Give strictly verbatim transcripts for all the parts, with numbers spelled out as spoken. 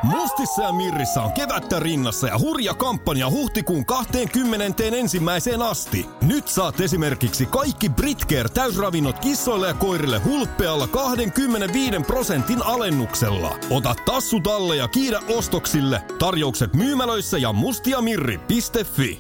Mustissa ja Mirrissä on kevättä rinnassa ja hurja kampanja huhtikuun kahdeskymmenesensimmäiseen asti. Nyt saat esimerkiksi kaikki Britcare täysravinnot kissoille ja koirille hulppealla kaksikymmentäviisi prosentin alennuksella. Ota tassu talle ja kiidä ostoksille. Tarjoukset myymälöissä ja mustiamirri piste fi.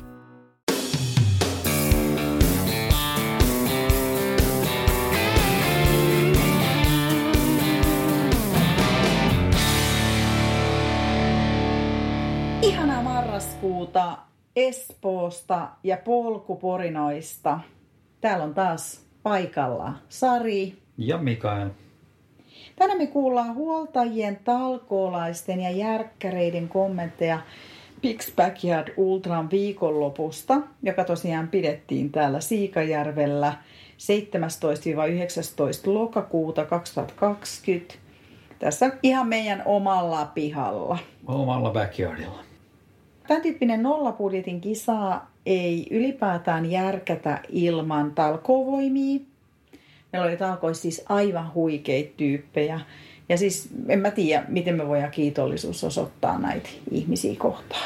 Ihanaa marraskuuta Espoosta ja polkuporinoista. Täällä on taas paikalla Sari ja Mikael. Tänään me kuullaan huoltajien, talkoolaisten ja järkkäreiden kommentteja Pix Backyard Ultran viikonlopusta, joka tosiaan pidettiin täällä Siikajärvellä seitsemästoista yhdeksästoista lokakuuta kaksituhattakaksikymmentä. Tässä ihan meidän omalla pihalla. Omalla backyardilla. Tämän tyyppinen nollabudjetin kisa ei ylipäätään järkätä ilman talkoovoimia. Meillä oli talkoissa siis aivan huikeita tyyppejä. Ja siis en mä tiedä, miten me voidaan kiitollisuus osoittaa näitä ihmisiä kohtaan.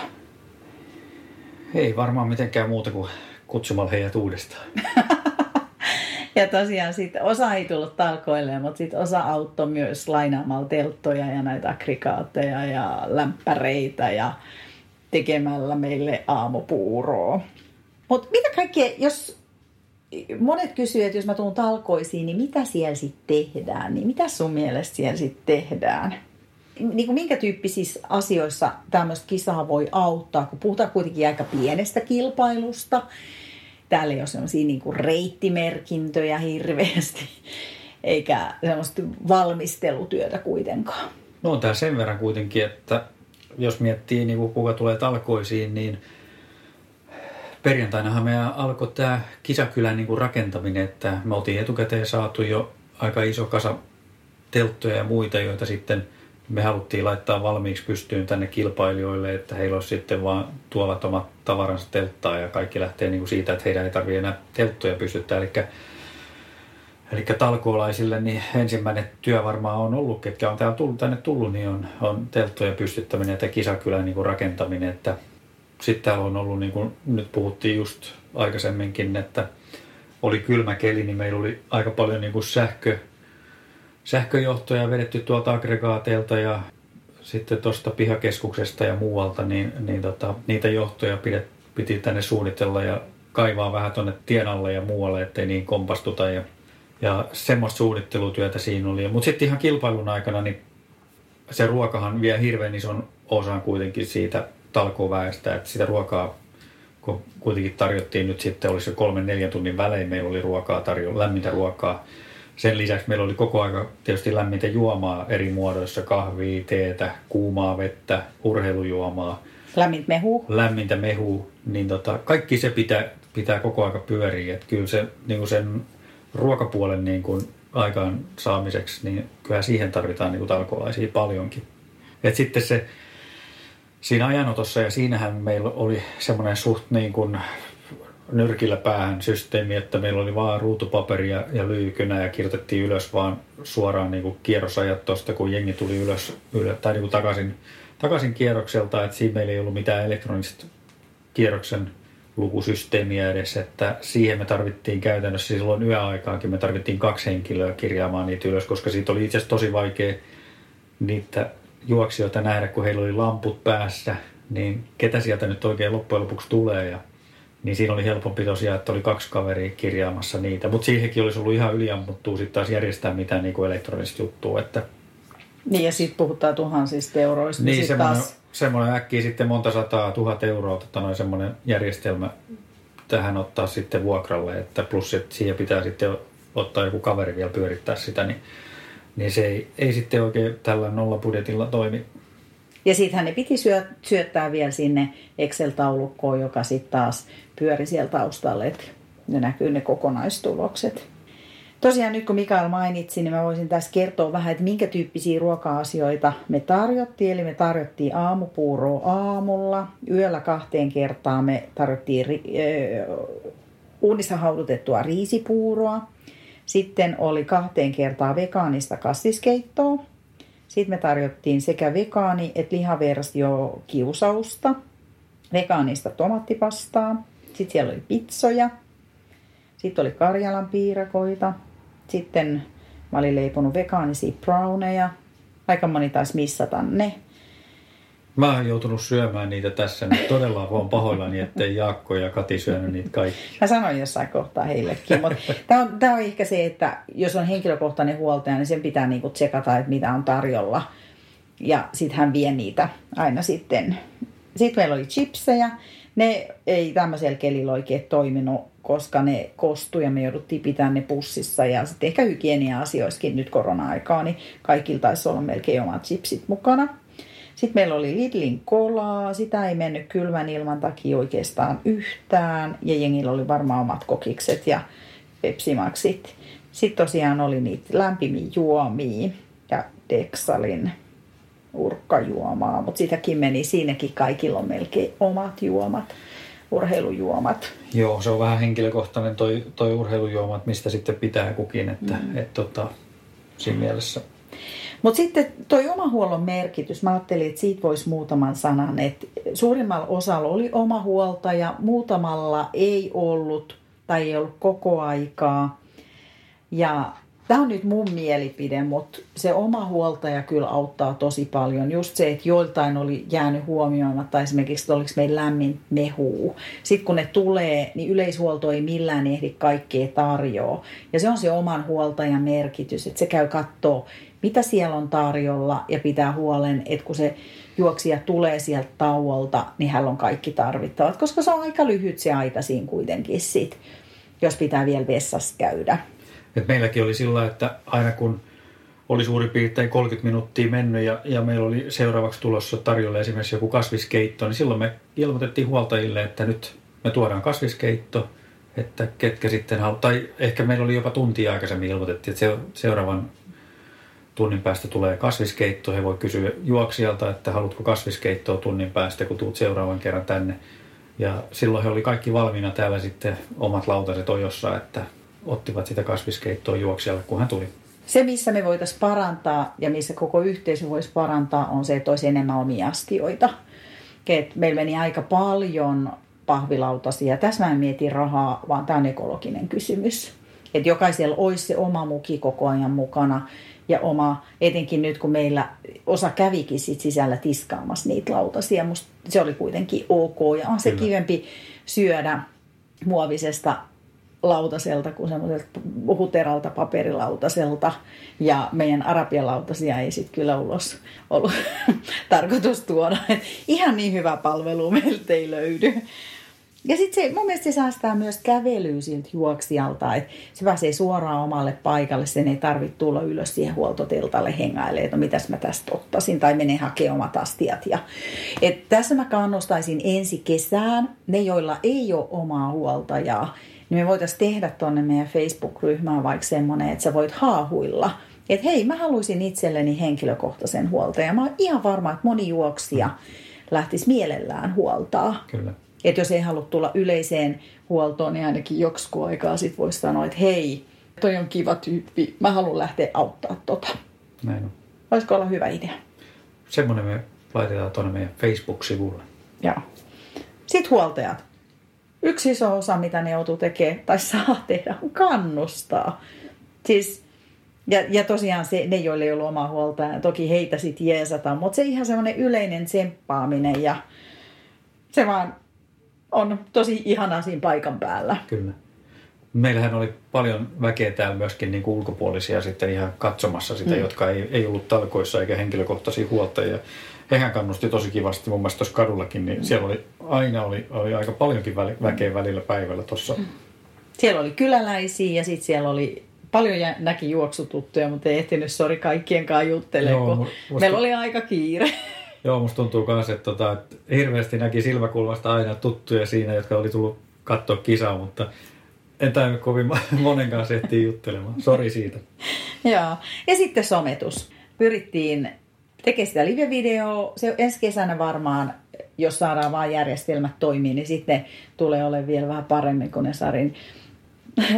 Ei varmaan mitenkään muuta kuin kutsumalla heidät uudestaan. Ja tosiaan sitten osa ei tullut talkoille, mutta sitten osa auttoi myös lainaamalla telttoja ja näitä aggregaatteja ja lämpäreitä ja tekemällä meille aamupuuroa. Mutta mitä kaikkea, jos monet kysyy, että jos mä tuun talkoisiin, niin mitä siellä sitten tehdään? Niin mitä sun mielestä siellä sitten tehdään? Niin kuin minkä tyyppisissä asioissa tämmöistä kisaa voi auttaa, kun puhutaan kuitenkin aika pienestä kilpailusta. Täällä ei ole sellaisia niin kuin reittimerkintöjä hirveästi, eikä sellaista valmistelutyötä kuitenkaan. No on tää sen verran kuitenkin, että jos miettii niin kuin kuka tulee talkoisiin, niin perjantainahan me alkoi tämä kisakylän niin kuin rakentaminen, että me oltiin etukäteen saatu jo aika iso kasa telttoja ja muita, joita sitten me haluttiin laittaa valmiiksi pystyyn tänne kilpailijoille, että heillä olisi sitten vaan tuovat omat tavaransa telttaa ja kaikki lähtee niin kuin siitä, että heidän ei tarvitse enää telttoja pystyttää. Eli, eli talkoolaisille niin ensimmäinen työ varmaan on ollut, ketkä on täällä tullut, tänne tullut, niin on, on telttojen pystyttäminen ja kisakylän niin kuin rakentaminen. Että sitten täällä on ollut, niin kuin nyt puhuttiin just aikaisemminkin, että oli kylmä keli, niin meillä oli aika paljon niin kuin sähkö, sähköjohtoja vedetty tuolta aggregaateilta ja sitten tuosta pihakeskuksesta ja muualta, niin, niin tota, niitä johtoja pidet, piti tänne suunnitella ja kaivaa vähän tuonne tien alle ja muualle, ettei niin kompastuta. Ja, ja semmoista suunnittelutyötä siinä oli. Mutta sitten ihan kilpailun aikana, niin se ruokahan vie hirveän ison osan kuitenkin siitä talkooväestä, että sitä ruokaa, kun kuitenkin tarjottiin nyt sitten, olisi jo kolmen neljän tunnin välein, meillä oli ruokaa tarjolla, lämmintä ruokaa. Sen lisäksi meillä oli koko ajan tietysti lämmintä juomaa eri muodoissa, kahvia, teetä, kuumaa vettä, urheilujuomaa. Lämmintä mehua. Lämmintä mehua, niin tota, kaikki se pitää, pitää koko ajan pyöriä. Et kyllä se, niin kuin sen ruokapuolen niin kuin aikaan saamiseksi, niin kyllä siihen tarvitaan niin kuin talkoolaisia paljonkin. Et sitten se siinä ajanotossa, ja siinähän meillä oli semmoinen suht niin kuin nyrkillä päähän systeemi, että meillä oli vaan ruutupaperi ja, ja lyykynä ja kirjoitettiin ylös vaan suoraan niin kuin kierrosajat tuosta, kun jengi tuli ylös, ylös tai niin kuin takaisin, takaisin kierrokselta, että siinä meillä ei ollut mitään elektronista kierroksen lukusysteemiä edes, että siihen me tarvittiin käytännössä silloin yöaikaankin, me tarvittiin kaksi henkilöä kirjaamaan niitä ylös, koska siitä oli itse asiassa tosi vaikea niitä juoksijoita nähdä, kun heillä oli lamput päässä, niin ketä sieltä nyt oikein loppujen lopuksi tulee. Ja, niin siinä oli helpompi tosiaan, että oli kaksi kaveria kirjaamassa niitä. Mutta siihenkin olisi ollut ihan yliammuttua sitten taas järjestää mitään niin kuin elektronista juttua. Että niin ja sitten puhutaan tuhansista euroista. Niin, niin semmoinen, taas semmoinen äkkiä sitten monta sataa, tuhat euroa, että noin semmoinen järjestelmä tähän ottaa sitten vuokralle. Että plus, että siihen pitää sitten ottaa joku kaveri vielä pyörittää sitä, niin niin se ei, ei sitten oikein tällä nollabudjetilla toimi. Ja sittenhän ne piti syö, syöttää vielä sinne Excel-taulukkoon, joka sitten taas pyöri siellä taustalla, että ne näkyy ne kokonaistulokset. Tosiaan nyt kun Mikael mainitsi, niin mä voisin tässä kertoa vähän, että minkä tyyppisiä ruoka-asioita me tarjottiin. Eli me tarjottiin aamupuuroa aamulla, yöllä kahteen kertaan me tarjottiin ri, äh, uunissa haudutettua riisipuuroa. Sitten oli kahteen kertaa vegaanista kasviskeittoa. Sitten me tarjottiin sekä vegaani- että lihaversio kiusausta, vegaanista tomaattipastaa. Sitten siellä oli pizzoja. Sitten oli Karjalan piirakoita. Sitten mä olin leiponut vegaanisia browneja. Aika moni taisi missata ne. Mä oon joutunut syömään niitä tässä. Nyt todella vaan pahoillani, ettei Jaakko ja Kati syönyt niitä kaikki. Mä sanoin jossain kohtaa heillekin. Mutta tää on, tää on ehkä se, että jos on henkilökohtainen huoltaja, niin sen pitää niinku tsekata, että mitä on tarjolla. Ja sitten hän vie niitä aina sitten. Sitten meillä oli chipsejä. Ne ei tämmöisellä kelillä oikein toiminut, koska ne kostui ja me jouduttiin pitämään ne pussissa. Ja sitten ehkä hygienia-asioissakin nyt korona-aikaa, niin kaikilla taisi olla melkein omat chipsit mukana. Sitten meillä oli Lidlin kolaa. Sitä ei mennyt kylmän ilman takia oikeastaan yhtään. Ja jengillä oli varmaan omat kokikset ja pepsimaksit. Sitten tosiaan oli niitä lämpimiä juomia ja Dexalin urkkajuomaa, mutta sitäkin meni, siinäkin kaikilla on melkein omat juomat, urheilujuomat. Joo, se on vähän henkilökohtainen toi, toi urheilujuomat, mistä sitten pitää kukin, että mm. et, tota, siinä mielessä. Mutta sitten toi omahuollon merkitys, mä ajattelin, että siitä voisi muutaman sanan, että suurimmalla osalla oli omahuoltaja, muutamalla ei ollut tai ei ollut koko aikaa. Ja tämä on nyt mun mielipide, mutta se oma huoltaja kyllä auttaa tosi paljon. Just se, että joiltain oli jäänyt huomioimatta esimerkiksi, että oliko meillä lämmin mehuu. Sitten kun ne tulee, niin yleishuolto ei millään ehdi kaikkea tarjoa. Ja se on se oman huoltajan merkitys, että se käy kattoo, mitä siellä on tarjolla ja pitää huolen, että kun se juoksija tulee sieltä tauolta, niin hänellä on kaikki tarvittavat. Koska se on aika lyhyt se aika siinä kuitenkin sit, jos pitää vielä vessassa käydä. Et meilläkin oli sillä, että aina kun oli suurin piirtein kolmekymmentä minuuttia mennyt ja, ja meillä oli seuraavaksi tulossa tarjolla esimerkiksi joku kasviskeitto, niin silloin me ilmoitettiin huoltajille, että nyt me tuodaan kasviskeitto, että ketkä sitten haluaa, tai ehkä meillä oli jopa tuntia aikaisemmin ilmoitettiin, että se, seuraavan tunnin päästä tulee kasviskeitto. He voi kysyä juoksijalta, että haluatko kasviskeittoa tunnin päästä, kun tuut seuraavan kerran tänne. Ja silloin he oli kaikki valmiina täällä sitten omat lautaset ojossa, että ottivat sitä kasviskeittoa juoksijalle, kun hän tuli. Se, missä me voitaisiin parantaa ja missä koko yhteisö voisi parantaa, on se, että olisi enemmän omia astioita. Et meillä meni aika paljon pahvilautasia. Tässä mä en mieti rahaa, vaan tämä on ekologinen kysymys. Että jokaisella olisi se oma muki koko ajan mukana. Ja oma, etenkin nyt kun meillä osa kävikin sit sisällä tiskaamassa niitä lautasia. Musta se oli kuitenkin ok. Ja on se Kyllä. kivempi syödä muovisesta lautaselta kuin semmoiselta huteralta paperilautaselta. Ja meidän arabialautasia ei sitten kyllä ulos ollut tarkoitus tuoda. Et ihan niin hyvä palvelu meiltä ei löydy. Ja sitten se, mun mielestä se säästää myös kävelyä siltä juoksijalta, että se pääsee suoraan omalle paikalle, sen ei tarvitse tulla ylös siihen huoltoteltalle hengailemaan, että no mitäs mä tästä ottaisin, tai menee hakemaan omat astiat. Ja, et tässä mä kannustaisin ensi kesään, ne joilla ei ole omaa huoltajaa, niin me voitaisiin tehdä tuonne meidän Facebook-ryhmään vaikka semmoinen, että sä voit haahuilla, että hei, mä haluaisin itselleni henkilökohtaisen huoltajan. Mä oon ihan varma, että moni juoksija lähtisi mielellään huoltaa. Kyllä. Että jos ei halua tulla yleiseen huoltoon, niin ainakin joksiku aikaa sit voisi sanoa, että hei, toi on kiva tyyppi, mä haluan lähteä auttaa tota. Näin on. Voisiko olla hyvä idea? Semmoinen me laitetaan tuonne meidän Facebook-sivulle. Joo. Sitten huoltajat. Yksi iso osa, mitä ne joutuu tekemään tai saa tehdä, on kannustaa. Siis, ja, ja tosiaan se, ne, joille ei ollut omaa huoltajaa, toki heitä sitten jeesataan, mutta se ihan semmoinen yleinen tsemppaaminen ja se vaan on tosi ihanaa siinä paikan päällä. Kyllä. Meillähän oli paljon väkeä täällä myöskin niin kuin ulkopuolisia sitten ihan katsomassa sitä, mm. jotka ei, ei ollut talkoissa eikä henkilökohtaisia huoltajia. Hehän kannusti tosi kivasti mun mielestä tuossa kadullakin, niin mm. siellä oli aina oli, oli aika paljonkin väli, väkeä välillä päivällä tuossa. Mm. Siellä oli kyläläisiä ja sitten siellä oli paljon näki juoksututtuja, mutta ei ehtinyt sori kaikkien kanssa juttelemaan, kun musta... meillä oli aika kiire. Joo, musta tuntuu myös, että, tota, että hirveästi näki silmäkulmasta aina tuttuja siinä, jotka oli tullut katsoa kisaa, mutta en tainnut kovin monen kanssa ehtiä juttelemaan. Sori siitä. Joo, ja sitten sometus. Pyrittiin tekemään sitä live-videoa. Se ensi kesänä varmaan, jos saadaan vaan järjestelmät toimii, niin sitten ne tulee olemaan vielä vähän paremmin kuin ne Sarin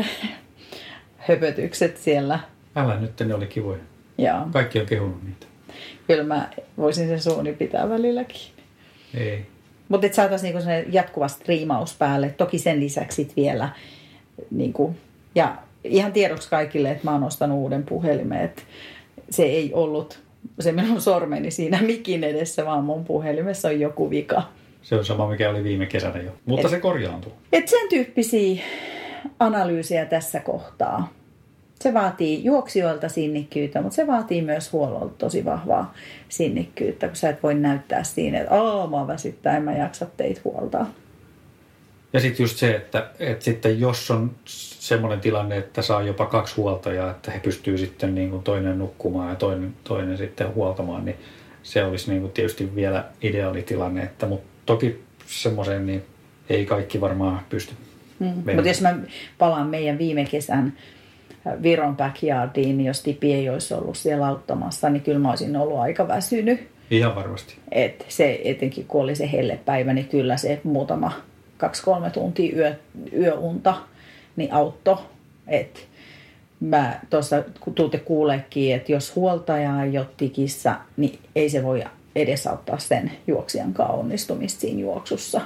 höpötykset siellä. Älä nyt, ne oli kivoja. Joo. Kaikki on kehunut niitä. kyllä mä voisin sen suuni pitää välilläkin. Ei. Mutta että saataisiin niinku jatkuva striimaus päälle. Toki sen lisäksi sit vielä. Niinku, ja ihan tiedoksi kaikille, että mä oon ostanut uuden puhelimen. Että se ei ollut se minun sormeni siinä mikin edessä, vaan mun puhelimessa on joku vika. Se on sama, mikä oli viime kesänä jo. Mutta et, se korjaantuu. Et sen tyyppisiä analyysejä tässä kohtaa. Se vaatii juoksijoilta sinnikkyyttä, mutta se vaatii myös huollolta tosi vahvaa sinnikkyyttä, kun sä et voi näyttää siinä, että aah, mä väsyttää, en mä jaksa teitä huoltaa. Ja sitten just se, että, että sitten jos on semmoinen tilanne, että saa jopa kaksi huoltajaa, että he pystyy sitten niin kuin toinen nukkumaan ja toinen, toinen sitten huoltamaan, niin se olisi niin kuin tietysti vielä ideaalitilanne. Että, mutta toki semmoiseen niin ei kaikki varmaan pysty. Mm. Mutta jos mä palaan meidän viime kesän Viron backyardiin, niin jos Tipi ei olisi ollut siellä auttamassa, niin kyllä mä olisin ollut aika väsynyt. Ihan varmasti. Et se, etenkin kun oli se hellepäivä, niin kyllä se muutama kaksi-kolme tuntia yö, yöunta niin auttoi. Et mä tuossa, kun tuutte kuuleekin, että jos huoltaja ei ole tikissä, niin ei se voi edesauttaa sen juoksijankaan onnistumista siinä juoksussa.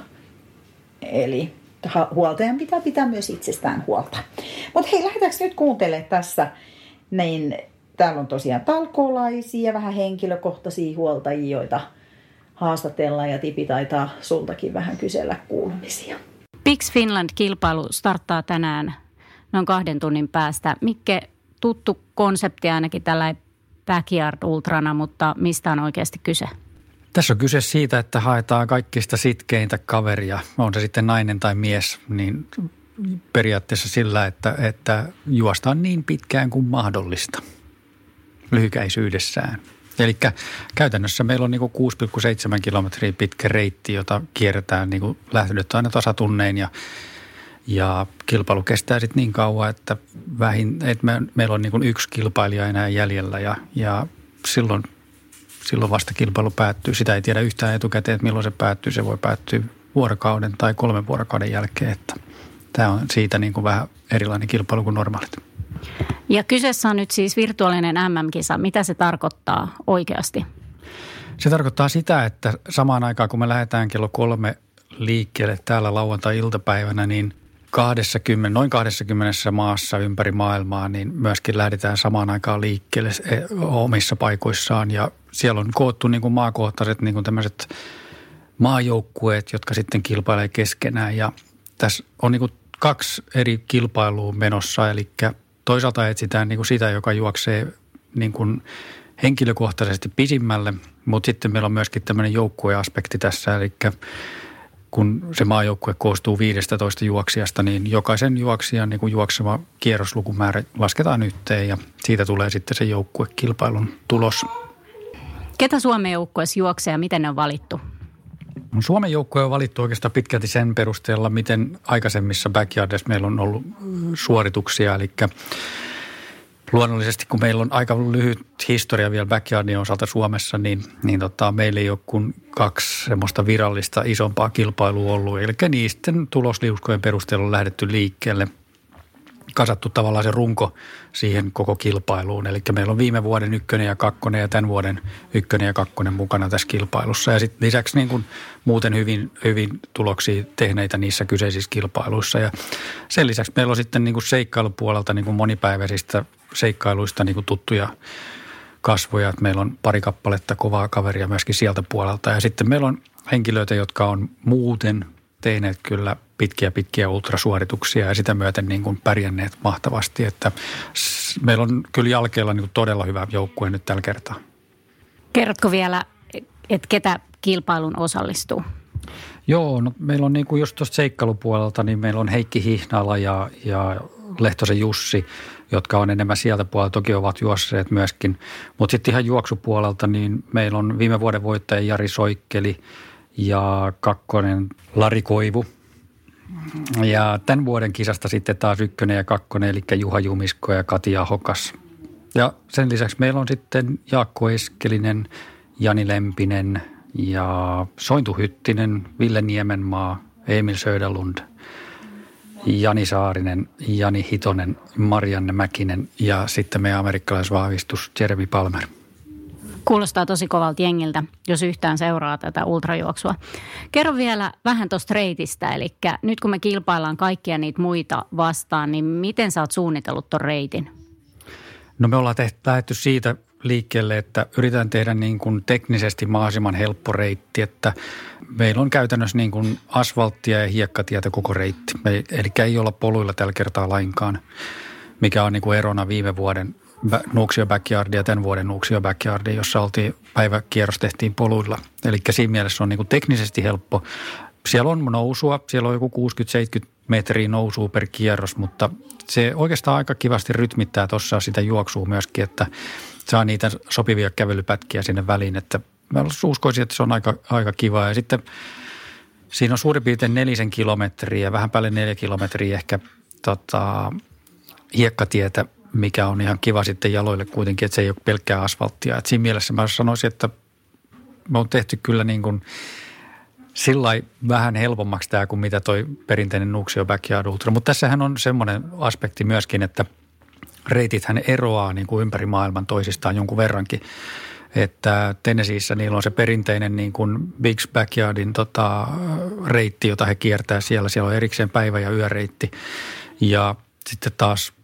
Eli huoltajan pitää pitää myös itsestään huolta. Mutta hei, lähdetäänkö nyt kuuntelemaan tässä, niin täällä on tosiaan talkoolaisia, vähän henkilökohtaisia huoltajia, joita haastatellaan, ja Tipi taitaa sultakin vähän kysellä kuulumisia. Pix Finland-kilpailu starttaa tänään noin kahden tunnin päästä. Mikke, tuttu konsepti ainakin tällä Backyard Ultrana, mutta mistä on oikeasti kyse? Tässä on kyse siitä, että haetaan kaikista sitkeintä kaveria, on se sitten nainen tai mies, niin periaatteessa sillä, että, että juostaan niin pitkään kuin mahdollista lyhykäisyydessään. Eli käytännössä meillä on niin kuin kuusi pilkku seitsemän kilometriä pitkä reitti, jota kierretään niin kuin lähdöt aina tasatunnein ja, ja kilpailu kestää sitten niin kauan, että, vähin, että me, meillä on niin kuin yksi kilpailija enää jäljellä ja, ja silloin, silloin vasta kilpailu päättyy. Sitä ei tiedä yhtään etukäteen, että milloin se päättyy. Se voi päättyä vuorokauden tai kolmen vuorokauden jälkeen, että tämä on siitä niin kuin vähän erilainen kilpailu kuin normaalit. Ja kyseessä on nyt siis virtuaalinen äm äm-kisa. Mitä se tarkoittaa oikeasti? Se tarkoittaa sitä, että samaan aikaan kun me lähdetään kello kolme liikkeelle täällä lauantai-iltapäivänä, niin kaksikymmentä, noin kaksikymmentä maassa ympäri maailmaa, niin myöskin lähdetään samaan aikaan liikkeelle omissa paikoissaan. Ja siellä on koottu niin kuin maakohtaiset niin kuin tämmöiset maajoukkueet, jotka sitten kilpailee keskenään. Ja tässä on niin kuin kaksi eri kilpailua menossa, eli toisaalta etsitään niin kuin sitä, joka juoksee niin kuin henkilökohtaisesti pisimmälle, mutta sitten meillä on myöskin tämmöinen joukkueaspekti tässä, eli kun se maajoukkue koostuu viidestätoista juoksijasta, niin jokaisen juoksijan niin kuin juokseva kierroslukumäärä lasketaan yhteen ja siitä tulee sitten se joukkuekilpailun tulos. Ketä Suomen joukkueessa juoksee ja miten ne on valittu? Suomen joukkue on valittu oikeastaan pitkälti sen perusteella, miten aikaisemmissa backyardissa meillä on ollut suorituksia. Eli luonnollisesti, kun meillä on aika lyhyt historia vielä backyardin osalta Suomessa, niin, niin tota, meillä ei ole kuin kaksi semmoista virallista isompaa kilpailua ollut. Eli niisten tulosliuskojen perusteella on lähdetty liikkeelle, kasattu tavallaan se runko siihen koko kilpailuun. Eli meillä on viime vuoden ykkönen ja kakkonen ja tämän vuoden ykkönen ja kakkonen mukana tässä kilpailussa. Ja sitten lisäksi niin kuin muuten hyvin, hyvin tuloksia tehneitä niissä kyseisissä kilpailuissa. Ja sen lisäksi meillä on sitten niin kuin seikkailupuolelta niin kuin monipäiväisistä seikkailuista niin kuin tuttuja kasvoja. Että meillä on pari kappaletta kovaa kaveria myöskin sieltä puolelta. Ja sitten meillä on henkilöitä, jotka on muuten tehneet kyllä pitkiä pitkiä ultrasuorituksia ja sitä myöten niin kuin pärjänneet mahtavasti, että meillä on kyllä jalkeilla niin kuin todella hyvä joukkue nyt tällä kertaa. Kerrotko vielä, että ketä kilpailun osallistuu? Joo, no meillä on niin kuin just tuosta seikkailupuolelta, niin meillä on Heikki Hihnala ja, ja Lehtosen Jussi, jotka on enemmän sieltä puolelta, toki ovat juosseet myöskin. Mutta sitten ihan juoksupuolelta, niin meillä on viime vuoden voittaja Jari Soikkeli ja kakkonen Lari Koivu. Ja tämän vuoden kisasta sitten taas ykkönen ja kakkonen, eli Juha Jumisko ja Katia Hokas. Ja sen lisäksi meillä on sitten Jaakko Eskelinen, Jani Lempinen ja Sointu Hyttinen, Ville Niemenmaa, Emil Söderlund, Jani Saarinen, Jani Hitonen, Marianne Mäkinen ja sitten meidän amerikkalaisvahvistus Jeremy Palmer. Kuulostaa tosi kovalta jengiltä, jos yhtään seuraa tätä ultrajuoksua. Kerro vielä vähän tuosta reitistä, eli nyt kun me kilpaillaan kaikkia niitä muita vastaan, niin miten sä oot suunnitellut ton reitin? No me ollaan tehty, lähdetty siitä liikkeelle, että yritetään tehdä niin kuin teknisesti mahdollisimman helppo reitti, että meillä on käytännössä niin kuin asfalttia ja hiekkatietä koko reitti. Eli ei olla poluilla tällä kertaa lainkaan, mikä on niin kuin erona viime vuoden Nuuksio Backyardia ja tämän vuoden Nuuksio Backyardia, jossa oltiin päiväkierros tehtiin poluilla. Eli siinä mielessä on niin kuin teknisesti helppo. Siellä on nousua, siellä on joku kuusikymmentä seitsemänkymmentä metriä nousua per kierros, mutta se oikeastaan aika kivasti rytmittää tuossa sitä juoksua myöskin, että saa niitä sopivia kävelypätkiä sinne väliin, että mä uskoisin, että se on aika, aika kiva. Ja sitten siinä on suurin piirtein nelisen kilometriä, vähän päälle neljä kilometriä ehkä tota, hiekkatietä, mikä on ihan kiva sitten jaloille kuitenkin, että se ei ole pelkkää asfalttia. Et siinä mielessä mä sanoisin, että me on tehty kyllä niin kuin sillai vähän helpommaksi tämä kuin mitä toi perinteinen Nuuksio Backyard Ultra. Mutta tässähän on semmoinen aspekti myöskin, että reitithän eroaa niin kuin ympäri maailman toisistaan jonkun verrankin. Että Tennesseeissä niillä on se perinteinen niin kuin Big's Backyardin tota, reitti, jota he kiertää siellä. Siellä on erikseen päivä- ja yöreitti. Ja sitten taas,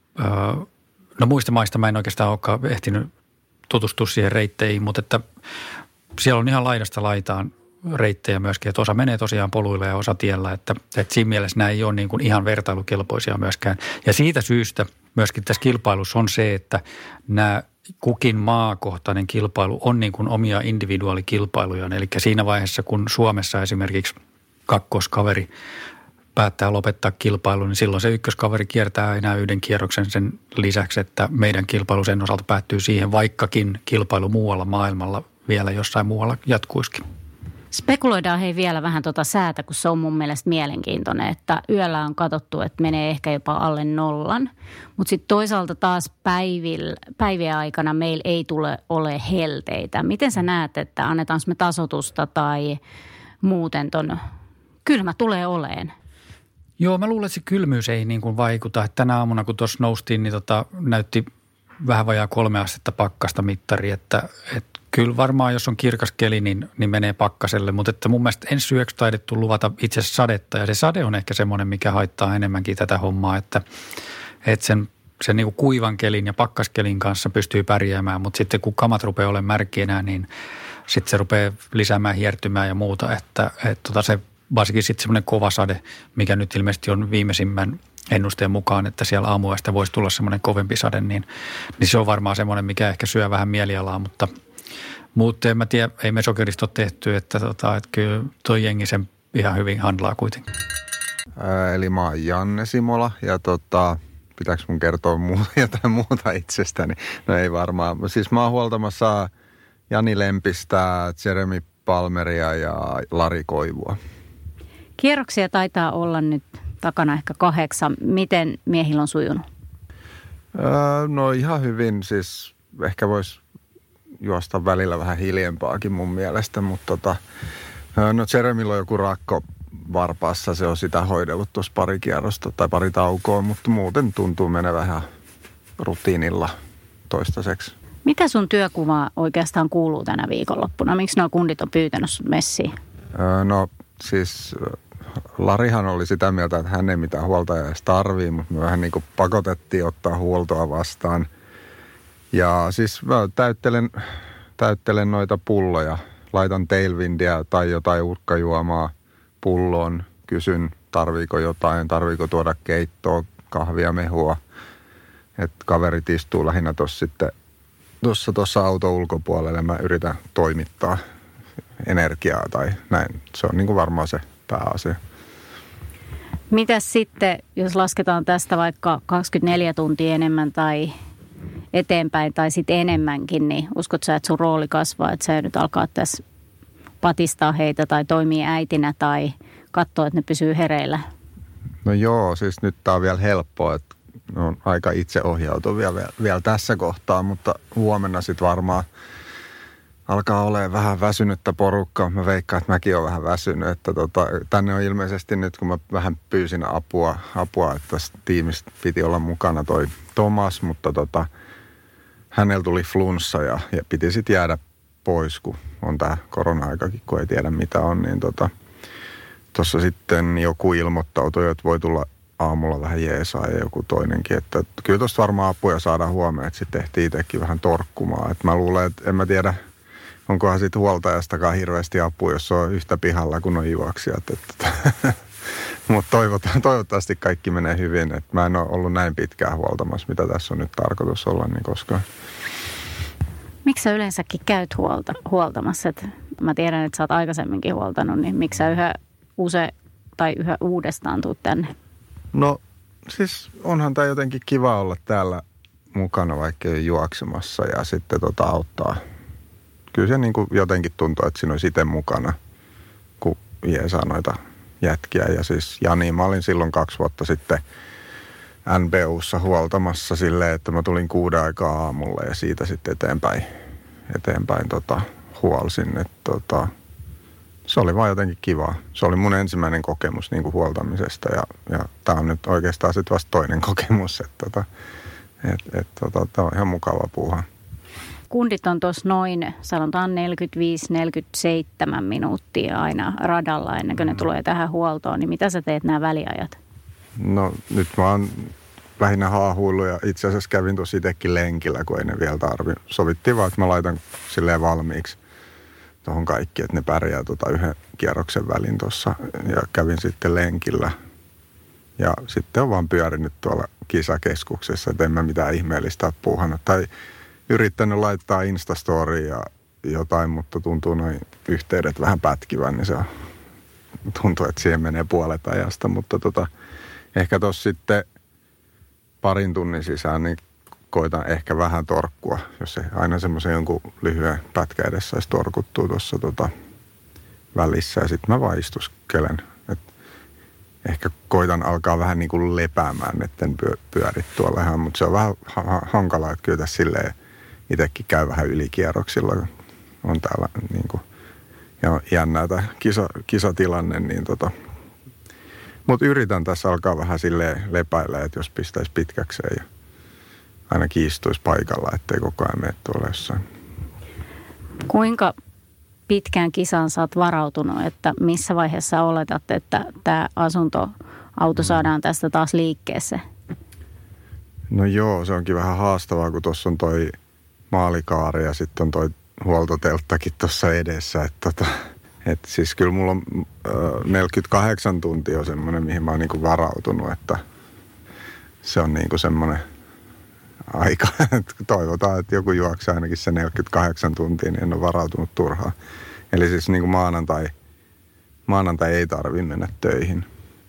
no muista maista mä en oikeastaan olekaan ehtinyt tutustua siihen reitteihin, mutta että siellä on ihan laidasta laitaan reittejä myöskin, että osa menee tosiaan poluilla ja osa tiellä, että, että siinä mielessä nämä ei ole niin kuin ihan vertailukelpoisia myöskään. Ja siitä syystä myöskin tässä kilpailussa on se, että nämä kukin maakohtainen kilpailu on niin kuin omia individuaalikilpailujaan. Eli siinä vaiheessa, kun Suomessa esimerkiksi kakkoskaveri päättää lopettaa kilpailun, niin silloin se ykköskaveri kiertää enää yhden kierroksen sen lisäksi, että meidän kilpailu sen osalta päättyy siihen, vaikkakin kilpailu muualla maailmalla vielä jossain muualla jatkuisikin. Spekuloidaan hei vielä vähän tuota säätä, kun se on mun mielestä mielenkiintoinen, että yöllä on katsottu, että menee ehkä jopa alle nollan. Mutta sitten toisaalta taas päivillä, päivien aikana meillä ei tule ole helteitä. Miten sä näet, että annetaanko me tasotusta tai muuten ton kylmä tulee oleen? Joo, mä luulen, että se kylmyys ei niin kuin vaikuta. Että tänä aamuna, kun tuossa noustiin, niin tota, näytti vähän vajaa kolme astetta pakkasta mittari, että, että kyllä varmaan, jos on kirkas keli, niin, niin menee pakkaselle, mutta että mun mielestä ensi yöksi taidettu luvata itse sadetta, ja se sade on ehkä semmoinen, mikä haittaa enemmänkin tätä hommaa, että, että sen, sen niin kuin kuivan kelin ja pakkaskelin kanssa pystyy pärjäämään, mutta sitten kun kamat rupeaa olemaan märkinä, niin sitten se rupeaa lisäämään hiertymään ja muuta, että, että tota se varsinkin sitten semmoinen kova sade, mikä nyt ilmeisesti on viimeisimmän ennusteen mukaan, että siellä aamuyöstä voisi tulla semmoinen kovempi sade, niin, niin se on varmaan semmoinen, mikä ehkä syö vähän mielialaa, mutta Mutta en mä tiedä, ei me sokerista ole tehty, että, tota, että kyllä toi jengi sen ihan hyvin handlaa kuitenkin. Ää, eli mä oon Janne Simola ja tota, pitääkö mun kertoa muuta, jotain muuta itsestäni? No ei varmaan. Siis mä oon huoltamassa Jani Lempistä, Jeremy Palmeria ja Lari Koivua. Kierroksia taitaa olla nyt takana ehkä kahdeksan. Miten miehillä on sujunut? Ää, no ihan hyvin, siis ehkä vois juosta välillä vähän hiljempaakin mun mielestä, mutta tota, no Jeremillä on joku rakko varpaassa, se on sitä hoidellut tuossa pari kierrosta tai pari taukoa, mutta muuten tuntuu menevän vähän rutiinilla toistaiseksi. Mitä sun työkuva oikeastaan kuuluu tänä viikonloppuna? Miksi nuo kundit on pyytänyt sut messiin? No siis Larihan oli sitä mieltä, että hän ei mitään huoltajaa edes tarvii, mutta me vähän niin kuin pakotettiin ottaa huoltoa vastaan. Ja siis mä täyttelen, täyttelen noita pulloja, laitan tailwindia tai jotain urkkajuomaa pulloon, kysyn tarviiko jotain, tarviiko tuoda keittoa, kahvia, mehua. Että kaverit istuu lähinnä tuossa sitten tuossa tuossa auton ulkopuolelle, mä yritän toimittaa energiaa tai näin. Se on niin kuin varmaan se pääasia. Mitäs sitten, jos lasketaan tästä vaikka kaksikymmentäneljä tuntia enemmän tai eteenpäin tai sitten enemmänkin, niin uskot sä, että sun rooli kasvaa, että sä nyt alkaa tässä patistaa heitä tai toimii äitinä tai katsoa, että ne pysyy hereillä? No joo, siis nyt tää on vielä helppoa, että on aika itseohjautuvia vielä, vielä tässä kohtaa, mutta huomenna sitten varmaan alkaa olemaan vähän väsynyttä porukkaa. Mä veikkaan, että mäkin olen vähän väsynyt, että tota, tänne on ilmeisesti nyt, kun mä vähän pyysin apua, apua että tässä tiimissä piti olla mukana toi Tomas, mutta tota, hänellä tuli flunssa ja, ja piti sitten jäädä pois, kun on tämä korona-aikakin, kun ei tiedä mitä on, niin tota, tuossa sitten joku ilmoittautui, että voi tulla aamulla vähän jeesaa ja joku toinenkin, että kyllä tuosta varmaan apuja saadaan huomioon, että sitten tehtiin itsekin vähän torkkumaan, että mä luulen, että en mä tiedä, onkohan sitten huoltajastakaan hirveästi apua, jos on yhtä pihalla kuin on juoksijat, että mutta toivottavasti kaikki menee hyvin, että mä en ole ollut näin pitkään huoltamassa, mitä tässä on nyt tarkoitus olla niin koskaan. Miksi sä yleensäkin käyt huolta, huoltamassa? Et mä tiedän, että sä oot aikaisemminkin huoltanut, niin miksi sä yhä use tai yhä uudestaan tuut tänne? No siis onhan tämä jotenkin kiva olla täällä mukana, vaikka ei juoksemassa ja sitten tota auttaa. Kyllä se niin kuin jotenkin tuntuu, että siinä olisi itse mukana, kun jeesaa noita jätkiä. Ja siis Jani, mä olin silloin kaksi vuotta sitten N B U:ssa huoltamassa silleen, että mä tulin kuuden aikaa aamulla ja siitä sitten eteenpäin, eteenpäin tota, huolsin. Että tota, se oli vaan jotenkin kivaa. Se oli mun ensimmäinen kokemus niin kuin huoltamisesta ja, ja tää on nyt oikeastaan sitten vasta toinen kokemus. Että tota, et, et, tota, tää on ihan mukava puuha. Kundit on tuossa noin, sanotaan neljäkymmentäviisi neljäkymmentäseitsemän minuuttia aina radalla ennen kuin ne tulee tähän huoltoon. Niin mitä sä teet nämä väliajat? No nyt mä oon lähinnä haahuillut ja itse asiassa kävin tuossa itsekin lenkillä, kun ei ne vielä tarvi. Sovittiin vaan, että mä laitan silleen valmiiksi tuohon kaikki, että ne pärjää tota yhden kierroksen välin tuossa. Ja kävin sitten lenkillä ja sitten on vaan pyörinyt tuolla kisakeskuksessa, että en mä mitään ihmeellistä ole puuhannut. Tai yrittänyt laittaa Instastoriin ja jotain, mutta tuntuu noin yhteydet vähän pätkivän, niin se on, tuntuu, että siihen menee puolet ajasta. Mutta tota, ehkä tuossa sitten parin tunnin sisään niin koitan ehkä vähän torkkua, jos se aina semmoisen jonkun lyhyen pätkä edessä saisi torkuttua tuossa tota välissä. Ja sitten mä vaan istuskelen. Et ehkä koitan alkaa vähän niin kuin lepäämään, etten pyöri tuolla ihan, mutta se on vähän ha- hankalaa, että kyllä tässä silleen itsekin käy vähän ylikierroksilla, kun on täällä niin kuin, ja jännää tämä kisa, kisatilanne, niin tota. Mutta yritän tässä alkaa vähän silleen lepäillä, että jos pistäisi pitkäkseen ja aina kiistuisi paikalla, ettei koko ajan mene tuolla jossain. Kuinka pitkään kisaan sä oot varautunut, että missä vaiheessa oletat, että tämä asuntoauto saadaan tästä taas liikkeeseen? No joo, se onkin vähän haastavaa, kun tuossa on toi maalikaari ja sitten on toi huoltotelttakin tuossa edessä. Että tota, et siis kyllä mulla on äh, neljäkymmentäkahdeksan tuntia on semmoinen, mihin mä oon niinku varautunut, että se on niinku semmoinen aika. Toivotaan, että joku juoksee ainakin se neljäkymmentäkahdeksan tuntia, niin en ole varautunut turhaan. Eli siis niinku maanantai, maanantai ei tarvitse mennä töihin.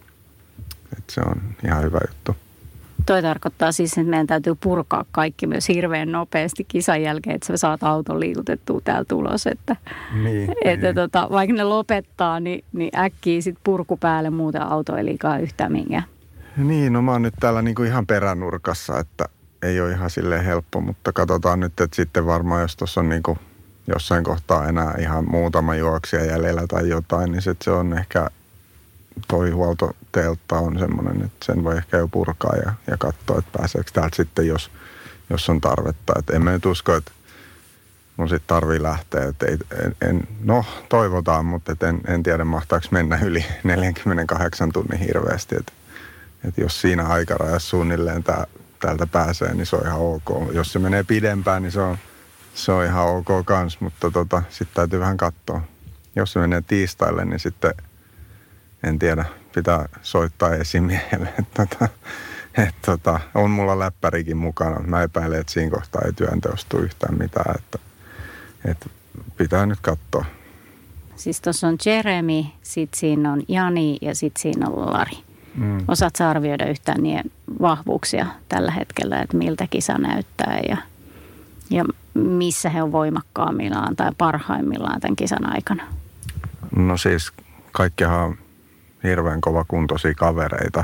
Et se on ihan hyvä juttu. Toi tarkoittaa siis, että meidän täytyy purkaa kaikki myös hirveän nopeasti kisan jälkeen, että sä saat auton liikutettua täältä ulos. Että, niin, että niin. Tota, vaikka ne lopettaa, niin, niin äkkiä sit purku päälle, muuten auto ei liikaa yhtään minkään. Niin, no mä oon nyt täällä niinku ihan peränurkassa, että ei ole ihan silleen helppo, mutta katsotaan nyt, että sitten varmaan jos tuossa on niinku jossain kohtaa enää ihan muutama juoksija jäljellä tai jotain, niin sit se on ehkä toi huoltoteltta on semmoinen, että sen voi ehkä jo purkaa ja, ja katsoa, että pääseekö täältä sitten, jos, jos on tarvetta. Että en mä nyt usko, että mun sitten tarvii lähteä. Että ei, en, en, no, toivotaan, mutta et en, en tiedä, mahtaako mennä yli neljänkymmenenkahdeksan tunnin hirveästi. Että et jos siinä aikarajassa suunnilleen tää, täältä pääsee, niin se on ihan ok. Jos se menee pidempään, niin se on, se on ihan ok kans, mutta tota, sitten täytyy vähän katsoa. Jos se menee tiistaille, niin sitten en tiedä, pitää soittaa esimiehelle. Tota, et, tota, on mulla läppärikin mukana. Mä epäilen, että siinä kohtaa ei työnteostu yhtään mitään. Että, et pitää nyt katsoa. Siis tuossa on Jeremy, sit siinä on Jani ja sit siinä on Lari. Mm. Osaatko arvioida yhtään niiden vahvuuksia tällä hetkellä, että miltä kisa näyttää ja, ja missä he on voimakkaammillaan tai parhaimmillaan tämän kisan aikana? No siis kaikkihan on hirveän kovakuntoisia kavereita.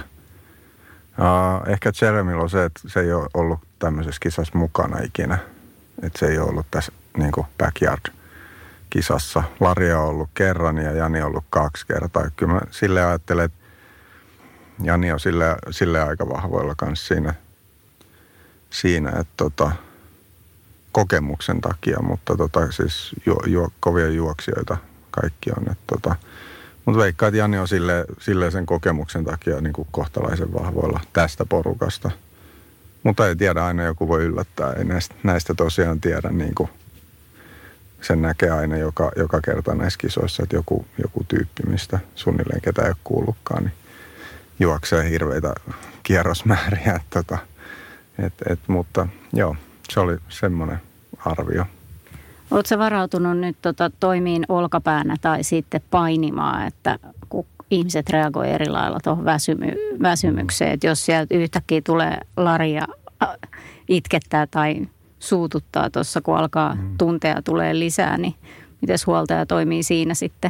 Uh, ehkä Jeremyllä on se, että se ei ole ollut tämmöisessä kisassa mukana ikinä. Että se ei ole ollut tässä niin kuin backyard-kisassa. Lari on ollut kerran ja Jani on ollut kaksi kertaa. Kyllä mä silleen ajattelen, että Jani on silleen, silleen aika vahvoilla kanssa siinä, siinä että tota, kokemuksen takia, mutta tota, siis juo, juo, kovia juoksijoita kaikki on. Et tota, mutta veikkaan, että Jani on silleen, silleen sen kokemuksen takia niin kuin kohtalaisen vahvoilla tästä porukasta. Mutta ei tiedä, aina joku voi yllättää. Ei näistä, näistä tosiaan tiedä, niin kuin sen näkee aina joka, joka kerta näissä kisoissa, että joku, joku tyyppi, mistä suunnilleen ketä ei ole kuullutkaan, niin juoksee hirveitä kierrosmääriä. Et, tota, et, et, mutta joo, se oli semmoinen arvio. Oletko sä varautunut nyt tota, toimiin olkapäänä tai sitten painimaan, että kun ihmiset reagoi eri lailla tuohon väsymy- väsymykseen, että jos sieltä yhtäkkiä tulee Laria itkettää tai suututtaa tuossa, kun alkaa mm. tunteja tulee lisää, niin miten huoltaja toimii siinä sitten?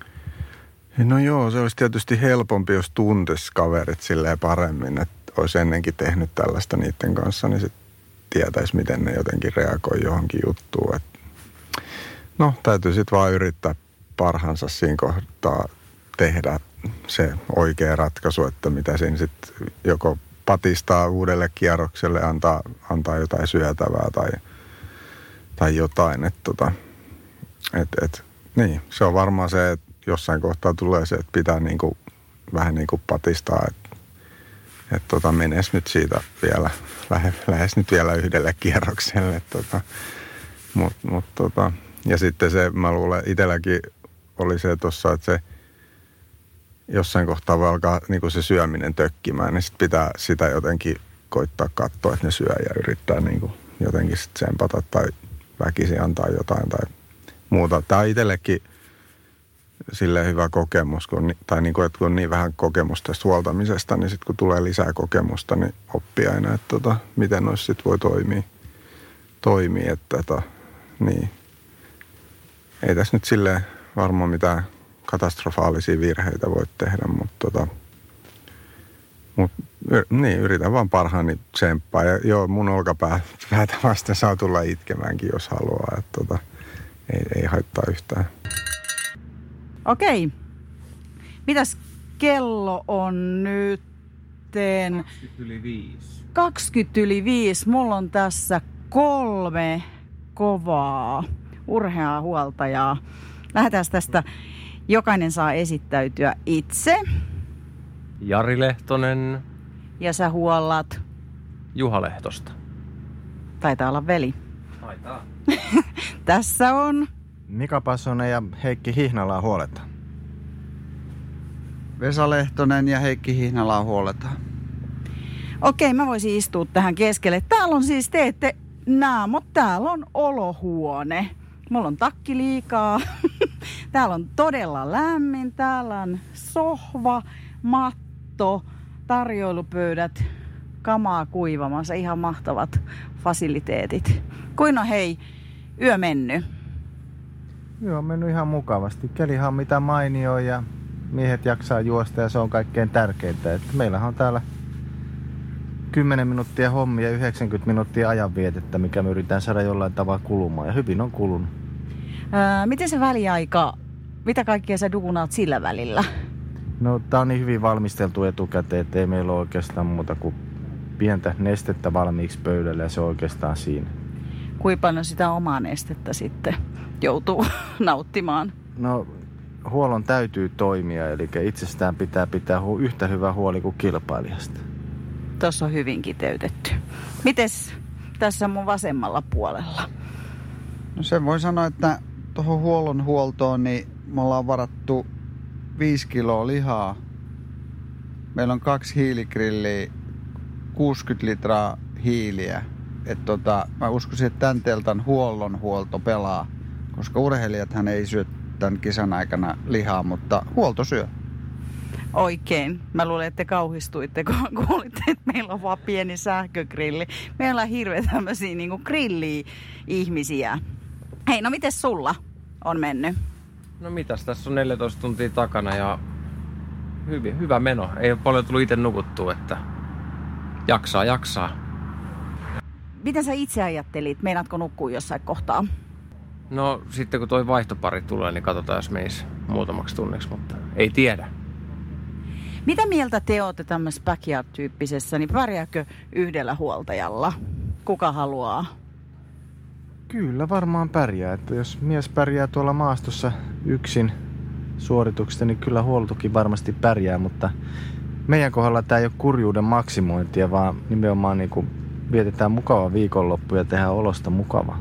No joo, se olisi tietysti helpompi, jos tuntisi kaverit silleen paremmin, että olisi ennenkin tehnyt tällaista niiden kanssa, niin sitten tietäisi, miten ne jotenkin reagoi johonkin juttuun. Et no, täytyy sitten vaan yrittää parhaansa siinä kohtaa tehdä se oikea ratkaisu, että mitä siinä sitten joko patistaa uudelle kierrokselle, antaa, antaa jotain syötävää tai, tai jotain. Että tota, et, et, niin, se on varmaan se, että jossain kohtaa tulee se, että pitää niinku, vähän niin kuin patistaa, että et tota, menes nyt siitä vielä, lähes, lähes nyt vielä yhdelle kierrokselle. Tota, mut, mut, tota, ja sitten se, mä luulen, itselläkin oli se tuossa, että se jossain kohtaa voi alkaa niin kuin se syöminen tökkimään, niin sitten pitää sitä jotenkin koittaa katsoa, että ne syö ja yrittää niin kuin jotenkin sitten tsempata tai väkisin antaa jotain tai muuta. Tämä on itsellekin silleen hyvä kokemus, kun, tai niin kuin, että kun on niin vähän kokemusta tästä huoltamisesta, niin sitten kun tulee lisää kokemusta, niin oppii aina, että tota, miten noissa sitten voi toimia. toimia että tota, niin. Ei tässä nyt silleen varmaan mitään katastrofaalisia virheitä voi tehdä, mutta tota, mut, niin, yritän vaan parhaani tsemppaa. Ja joo, mun olkapäätä vasten saa tulla itkemäänkin, jos haluaa. Että tota, ei, ei haittaa yhtään. Okei. Mitäs kello on nyt? kaksikymmentä yli viisi. kaksikymmentä yli viisi. Mulla on tässä kolme kovaa urheaa huoltajaa. Lähdetään tästä. Jokainen saa esittäytyä itse. Jari Lehtonen. Ja sä huollat? Juha Lehtosta. Taitaa olla veli. Taitaa. Tässä on Mika Passonen ja Heikki Hihnalaa huoleta. Vesa Lehtonen ja Heikki Hihnalaa huoletaan. Okei, mä voisin istua tähän keskelle. Täällä on siis, te ette näe, mutta täällä on olohuone. Mulla on takki liikaa. Täällä on todella lämmin. Täällä on sohva, matto, tarjoilupöydät, kamaa kuivamassa. Ihan mahtavat fasiliteetit. Kuin on hei yö mennyt? Yö on mennyt ihan mukavasti. Kelihan on mitä mainio ja miehet jaksaa juosta ja se on kaikkein tärkeintä. Että meillähän on täällä kymmenen minuuttia hommia ja yhdeksänkymmentä minuuttia ajanvietettä, mikä me yritetään saada jollain tavalla kulumaan. Ja hyvin on kulunut. Ää, miten se väliaika, mitä kaikkea sä duunaat sillä välillä? No tää on niin hyvin valmisteltu etukäteen, että ei meillä ole oikeastaan muuta kuin pientä nestettä valmiiksi pöydälle ja se on oikeastaan siinä. Kuinka paljon sitä omaa nestettä sitten joutuu nauttimaan? No huollon täytyy toimia, eli itsestään pitää pitää yhtä hyvä huoli kuin kilpailijasta. Tuossa on hyvin kiteytetty. Mites tässä mun vasemmalla puolella? No sen voi sanoa, että tuohon huollon huoltoon niin me ollaan varattu viisi kiloa lihaa. Meillä on kaksi hiiligrilliä, kuusikymmentä litraa hiiliä. Et tota, mä uskoisin, että tämän teltan huollon huolto pelaa, koska urheilijathan ei syö tämän kisan aikana lihaa, mutta huolto syö. Oikein. Mä luulen, että te kauhistuitte, kun kuulitte, että meillä on vaan pieni sähkögrilli. Meillä on hirveä tämmöisiä niin kuin grilli-ihmisiä. Hei, no mites sulla on mennyt? No mitäs, tässä on neljätoista tuntia takana ja hyvin, hyvä meno. Ei ole paljon tullut itse nukuttua, että jaksaa, jaksaa. Miten sä itse ajattelit? Meinaatko nukkua jossain kohtaa? No sitten kun toi vaihtopari tulee, niin katsotaan jos menisi muutamaksi tunniksi, mutta ei tiedä. Mitä mieltä te olette tämmöisessä backyard-tyyppisessä, niin pärjääkö yhdellä huoltajalla? Kuka haluaa? Kyllä varmaan pärjää. Että jos mies pärjää tuolla maastossa yksin suorituksesta, niin kyllä huoltokin varmasti pärjää, mutta meidän kohdalla tämä ei ole kurjuuden maksimointia, vaan nimenomaan niin kuin vietetään mukava viikonloppu ja tehdään olosta mukava.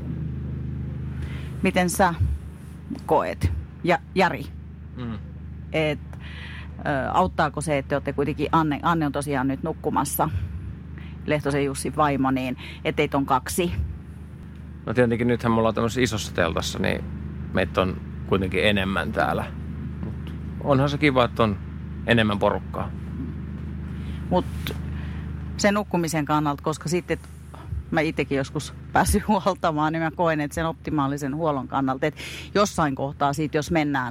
Miten sä koet? Ja Jari, Mm. et, ö, auttaako se, että te olette kuitenkin, Anne, Anne on tosiaan nyt nukkumassa, Lehtosen Jussi vaimo, niin ettei on kaksi. No tietenkin nythän me ollaan tämmöisessä isossa teltassa, niin meitä on kuitenkin enemmän täällä. Mut onhan se kiva, että on enemmän porukkaa. Mutta sen nukkumisen kannalta, koska sitten mä itsekin joskus päässyt huoltamaan, niin mä koen, että sen optimaalisen huollon kannalta, että jossain kohtaa siitä, jos mennään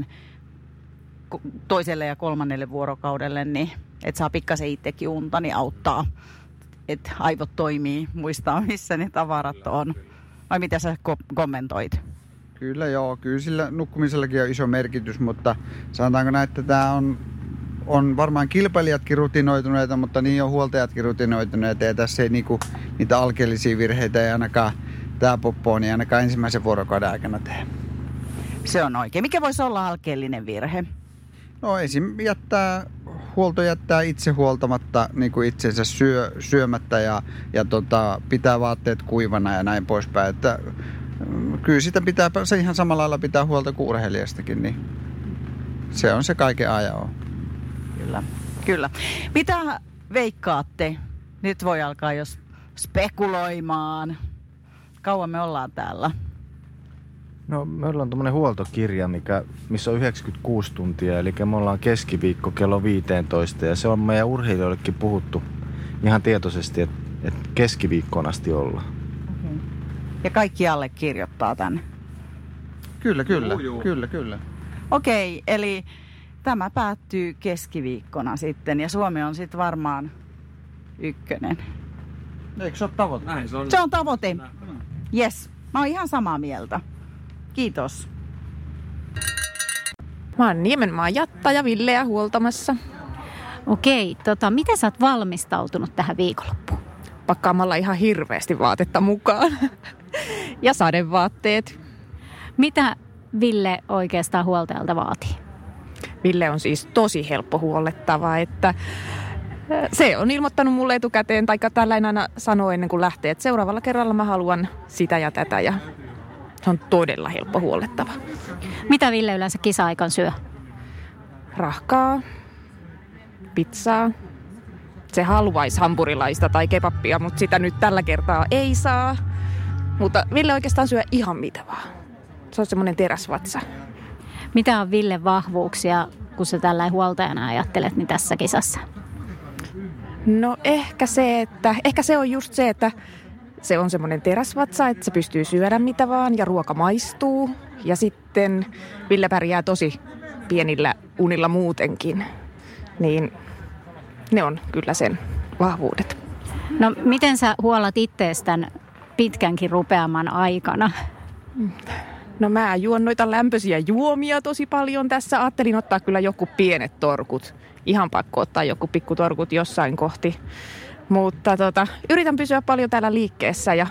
toiselle ja kolmannelle vuorokaudelle, niin että saa pikkasen itsekin unta, niin auttaa, että aivot toimii, muistaa missä ne tavarat on. Vai mitä sä ko- kommentoit? Kyllä joo, kyllä sillä nukkumisellakin on iso merkitys, mutta sanotaanko näin, että tämä on, on varmaan kilpailijatkin rutinoituneita, mutta niin on huoltajatkin rutinoituneita ja tässä ei niinku, niitä alkeellisia virheitä ei ainakaan tämä poppo niin ainakaan ensimmäisen vuorokauden aikana tee. Se on oikein. Mikä voisi olla alkeellinen virhe? No esim. jättää, huolto jättää itse huoltamatta niin kuin itsensä syö, syömättä ja, ja tota, pitää vaatteet kuivana ja näin poispäin. Että, kyllä sitä pitää, se ihan samalla lailla pitää huolta kuin urheilijastakin, niin se on se kaiken A ja O. Kyllä. Kyllä. Mitä veikkaatte? Nyt voi alkaa jos spekuloimaan. Kauan me ollaan täällä? No meillä on tuommoinen huoltokirja, mikä, missä on yhdeksänkymmentäkuusi tuntia, eli me ollaan keskiviikko kello viisitoista ja se on meidän urheilijoillekin puhuttu ihan tietoisesti, että, että keskiviikkoon asti ollaan. Okay. Ja kaikki allekirjoittaa tämän? Kyllä, kyllä, Juu, kyllä, kyllä. Okei, okay, eli tämä päättyy keskiviikkona sitten ja Suomi on sitten varmaan ykkönen. Eikö se ole tavoite? Näin se on. Se on tavoite. Yes, mä oon ihan samaa mieltä. Kiitos. Mä oon Niemenmaan Jatta ja Villeä huoltamassa. Okei, tota, miten sä oot valmistautunut tähän viikonloppuun? Pakkaamalla ihan hirveästi vaatetta mukaan. Ja sadevaatteet. Mitä Ville oikeastaan huoltajalta vaatii? Ville on siis tosi helppo huollettava, että se on ilmoittanut mulle etukäteen, tai tällainen aina sanoo ennen kuin lähtee, että seuraavalla kerralla mä haluan sitä ja tätä, ja se on todella helppo huollettava. Mitä Ville yleensä kisa-aikaan syö? Rahkaa, pizzaa. Se haluaisi hampurilaista tai kebappia, mutta sitä nyt tällä kertaa ei saa. Mutta Ville oikeastaan syö ihan mitä vaan. Se on semmoinen teräsvatsa. Mitä on Ville vahvuuksia, kun sä tällä huoltajana ajattelet, niin tässä kisassa? No ehkä se, että, ehkä se on just se, että se on semmoinen teräsvatsa, että se pystyy syödä mitä vaan ja ruoka maistuu. Ja sitten Ville pärjää tosi pienillä unilla muutenkin. Niin ne on kyllä sen vahvuudet. No miten sä huolat ittees tämän pitkänkin rupeaman aikana? No mä juon noita lämpöisiä juomia tosi paljon tässä. Ajattelin ottaa kyllä joku pienet torkut. Ihan pakko ottaa joku pikkutorkut jossain kohti. Mutta tota, yritän pysyä paljon täällä liikkeessä ja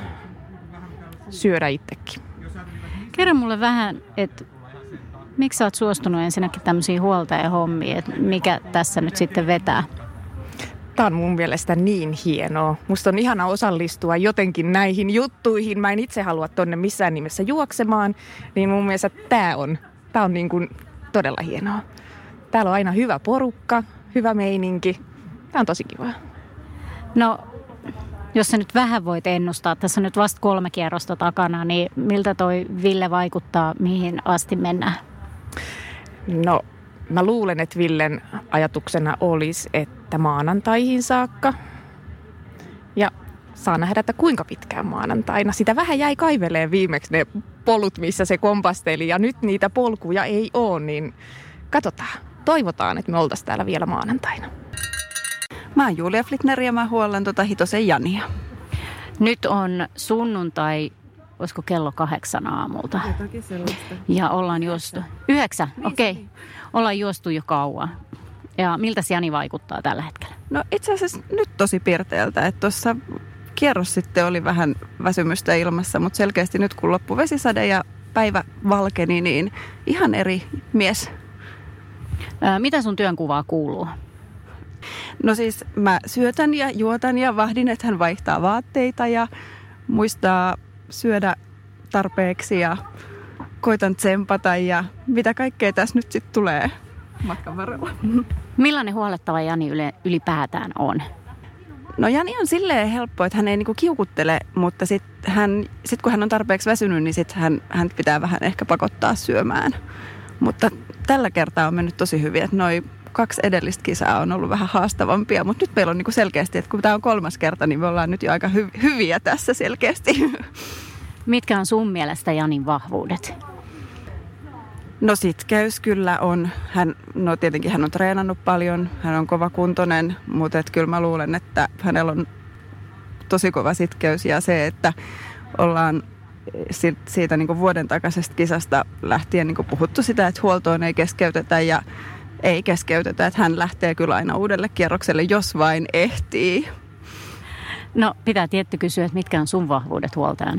syödä itsekin. Kerro mulle vähän, että miksi sä oot suostunut ensinnäkin tämmöisiin huoltajahommiin, että mikä tässä nyt sitten vetää? Tämä on mun mielestä niin hienoa. Musta on ihana osallistua jotenkin näihin juttuihin. Mä en itse halua tonne missään nimessä juoksemaan, niin mun mielestä tää on, tää on niin kuin todella hienoa. Täällä on aina hyvä porukka, hyvä meininki. Tää on tosi kivaa. No, jos sä nyt vähän voit ennustaa, tässä on nyt vasta kolme kierrosta takana, niin miltä toi Ville vaikuttaa, mihin asti mennään? No, mä luulen, että Villen ajatuksena olisi, että maanantaihin saakka. Ja saa nähdä, että kuinka pitkään maanantaina. Sitä vähän jäi kaiveleen viimeksi ne polut, missä se kompasteli. Ja nyt niitä polkuja ei ole, niin katsotaan. Toivotaan, että me oltaisiin täällä vielä maanantaina. Mä oon Julia Flickner ja mä huollan tuota Hitosen Jania. Nyt on sunnuntai, olisiko kello kahdeksan aamulta? Jotakin sellaista. Ja ollaan juostu. Yhdeksän, okei. Okay. Ollaan juostu jo kauan. Ja miltä Jani vaikuttaa tällä hetkellä? No itse asiassa nyt tosi pirteältä, että tuossa kierros sitten oli vähän väsymystä ilmassa, mutta selkeästi nyt kun loppui vesisade ja päivä valkeni, niin ihan eri mies. Ää, mitä sun työnkuvaa kuuluu? No siis mä syötän ja juotan ja vahdin, että hän vaihtaa vaatteita ja muistaa syödä tarpeeksi ja koitan tsempata ja mitä kaikkea tässä nyt sitten tulee matkan varrella. Millainen huolettava Jani ylipäätään on? No Jani on silleen helppo, että hän ei niinku kiukuttele, mutta sitten hän, sit kun hän on tarpeeksi väsynyt, niin sitten hän, hän pitää vähän ehkä pakottaa syömään. Mutta tällä kertaa on mennyt tosi hyvin, että noi kaksi edellistä kisaa on ollut vähän haastavampia, mutta nyt meillä on niinku selkeästi, että kun tämä on kolmas kerta, niin me ollaan nyt jo aika hy- hyviä tässä selkeästi. Mitkä on sun mielestä Janin vahvuudet? No sitkeys kyllä on. Hän, no tietenkin hän on treenannut paljon, hän on kovakuntoinen, mutta et kyllä mä luulen, että hänellä on tosi kova sitkeys ja se, että ollaan siitä niin kuin vuoden takaisesta kisasta lähtien niin kuin puhuttu sitä, että huoltoon ei keskeytetä ja ei keskeytetä, että hän lähtee kyllä aina uudelle kierrokselle, jos vain ehtii. No pitää tietty kysyä, että mitkä on sun vahvuudet huoltajana?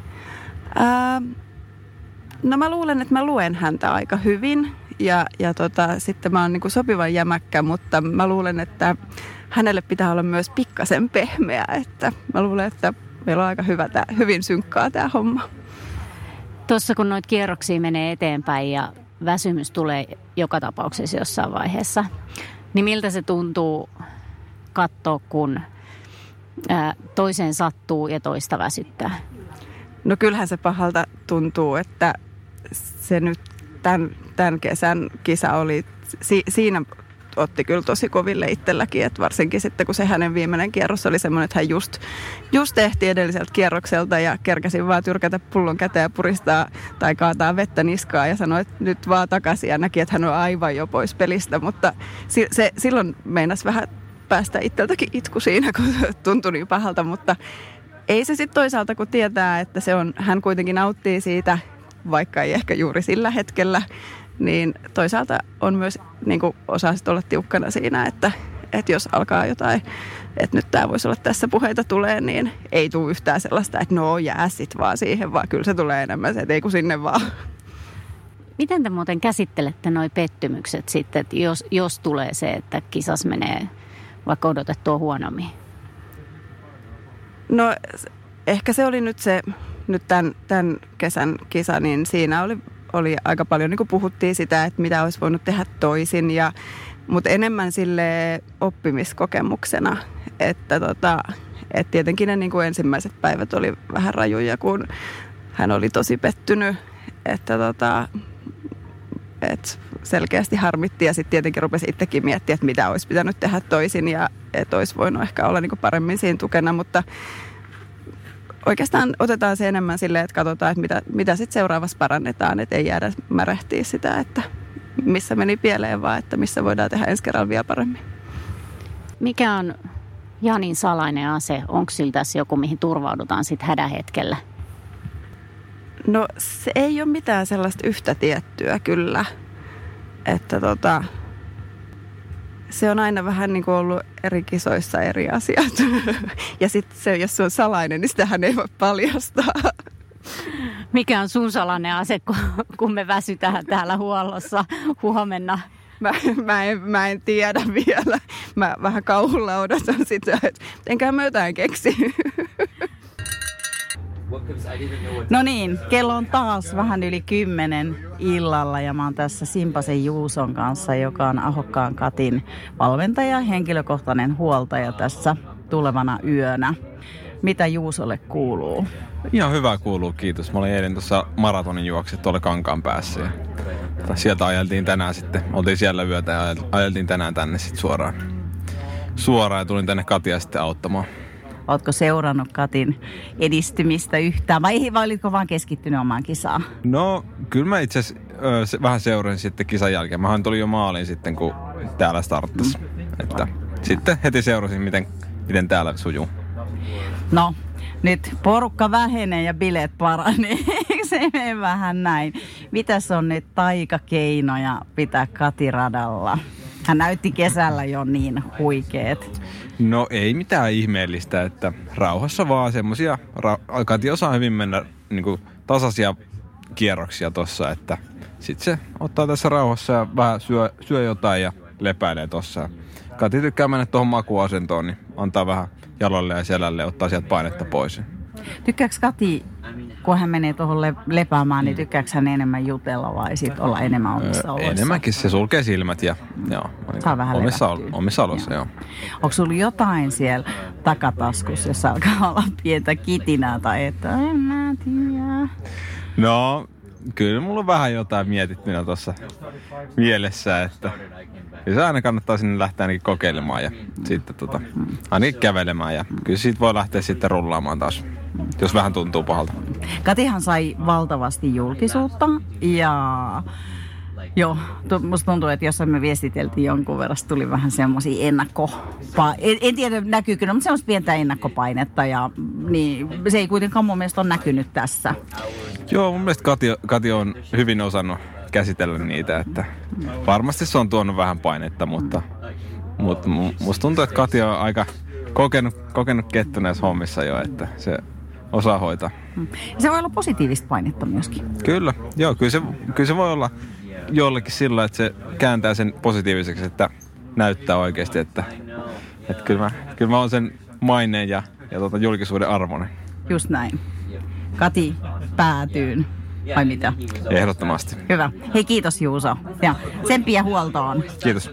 Ää, no mä luulen, että mä luen häntä aika hyvin ja, ja tota, sitten mä oon niin kuin sopivan jämäkkä, mutta mä luulen, että hänelle pitää olla myös pikkasen pehmeä, että mä luulen, että meillä on aika hyvä tää, hyvin synkkaa tämä homma. Tuossa kun noita kierroksia menee eteenpäin ja väsymys tulee joka tapauksessa jossain vaiheessa, niin miltä se tuntuu katsoa, kun ää, toiseen sattuu ja toista väsyttää? No kyllähän se pahalta tuntuu, että se nyt tämän, tämän kesän kisa oli, si, siinä otti kyllä tosi koville itselläkin, että varsinkin sitten kun se hänen viimeinen kierros oli semmoinen, että hän just, just ehti edelliseltä kierrokselta ja kerkäsin vaan tyrkätä pullon käteen ja puristaa tai kaataa vettä niskaa ja sanoi, että nyt vaan takaisin ja näki, että hän on aivan jo pois pelistä, mutta se, se, silloin meinasi vähän päästä itseltäkin itku siinä, kun tuntui niin pahalta, mutta ei se sitten toisaalta, kun tietää, että se on, hän kuitenkin nauttii siitä, vaikka ei ehkä juuri sillä hetkellä, niin toisaalta on myös, niin kuin osaa sitten olla tiukkana siinä, että, että jos alkaa jotain, että nyt tämä voisi olla tässä puheita tulee, niin ei tule yhtään sellaista, että no jää sit vaan siihen, vaan kyllä se tulee enemmän se, että ei kun sinne vaan. Miten te muuten käsittelette noi pettymykset sitten, että jos, jos tulee se, että kisas menee vaikka odotettua huonommin? No ehkä se oli nyt se, nyt tämän, tämän kesän kisa, niin siinä oli, oli aika paljon, niin kuin puhuttiin sitä, että mitä olisi voinut tehdä toisin, ja, mutta enemmän sille oppimiskokemuksena, että tota, et tietenkin ne niin kuin ensimmäiset päivät oli vähän rajuja, kun hän oli tosi pettynyt, että tota, et selkeästi harmitti ja sitten tietenkin rupesi itsekin miettimään, että mitä olisi pitänyt tehdä toisin ja että olisi voinut ehkä olla niin kuin paremmin siinä tukena, mutta oikeastaan otetaan se enemmän silleen, että katsotaan, että mitä, mitä sitten seuraavassa parannetaan, että ei jäädä märehtiä sitä, että missä meni pieleen, vaan että missä voidaan tehdä ensi kerralla vielä paremmin. Mikä on Janin salainen ase? Onko sillä tässä joku, mihin turvaudutaan sitten hädähetkellä? No se ei ole mitään sellaista yhtä tiettyä kyllä, että tota, se on aina vähän niin kuin ollut eri kisoissa eri asiat. Ja sitten se, jos se on salainen, niin sitähän ei voi paljastaa. Mikä on sun salainen ase, kun me väsytään täällä huollossa huomenna? Mä, mä, en, mä en tiedä vielä. Mä vähän kauhulla odotan sitä, että enkä mä jotain keksi. No niin, kello on taas vähän yli kymmenen illalla ja mä oon tässä Simpasen Juuson kanssa, joka on Ahokkaan Katin valmentaja, henkilökohtainen huoltaja tässä tulevana yönä. Mitä Juusolle kuuluu? Ihan hyvä kuuluu, kiitos. Mä olin eilen tuossa maratonin juokset tuolla Kankaan päässä ja sieltä ajeltiin tänään sitten. Oltiin siellä yötä ja ajeltiin tänään tänne sitten suoraan. Suoraan ja tulin tänne Katia sitten auttamaan. Ootko seurannut Katin edistymistä yhtään vai, vai olitko vaan keskittynyt omaan kisaan? No, kyllä mä itse asiassa vähän seurasin sitten kisan jälkeen. Mähän tulin jo maaliin sitten, kun täällä starttasi. Mm. Että sitten heti seurasin, miten, miten täällä sujuu. No, nyt porukka vähenee ja bileet paranee. Se menee vähän näin. Mitäs on nyt taikakeinoja pitää Katiradalla? Hän näytti kesällä jo niin huikeet. No ei mitään ihmeellistä, että rauhassa vaan semmosia, ra- Kati osaa hyvin mennä niin kuin tasaisia kierroksia tossa, että sit se ottaa tässä rauhassa ja vähän syö, syö jotain ja lepäilee tossa. Kati tykkää mennä tuohon makuasentoon, niin antaa vähän jalolle ja selälle ja ottaa sieltä painetta pois. Tykkääkö Kati, kun hän menee tuohon le- lepäämään, niin tykkääkö hän enemmän jutella vai sit olla enemmän omissa oloissa? Enemmänkin se sulkee silmät ja joo, saa vähän omissa, omissa oloissa. Joo. Onko sulla jotain siellä takataskussa, jossa alkaa olla pientä kitinää tai että en mä tiedä? No, kyllä mulla on vähän jotain mietittynä tuossa mielessä, että se aina kannattaa sinne lähteä ainakin kokeilemaan ja sitten tota, ainakin kävelemään ja kyllä siitä voi lähteä sitten rullaamaan taas, jos vähän tuntuu pahalta. Katihan sai valtavasti julkisuutta ja joo, musta tuntuu, että jossain me viestiteltiin jonkun verran, tuli vähän semmoisia ennakko... En, en tiedä näkyykö, mutta semmoista pientä ennakkopainetta ja niin, se ei kuitenkaan mun mielestä ole näkynyt tässä. Joo, mun mielestä Kati, Kati on hyvin osannut käsitellä niitä, että varmasti se on tuonut vähän painetta, mutta, mutta musta tuntuu, että Kati on aika kokenut, kokenut kettu näissä hommissa jo, että se osaa hoitaa. Se voi olla positiivista painetta myöskin. Kyllä, joo, kyllä se, kyllä se voi olla jollekin sillä, että se kääntää sen positiiviseksi, että näyttää oikeasti, että, että kyllä, mä, kyllä mä oon sen maineen ja, ja tuota julkisuuden arvoinen. Just näin. Kati päätyyn, vai mitä? Ehdottomasti. Hyvä. Hei, kiitos Juuso. Ja tsemppiä huoltoon. Kiitos.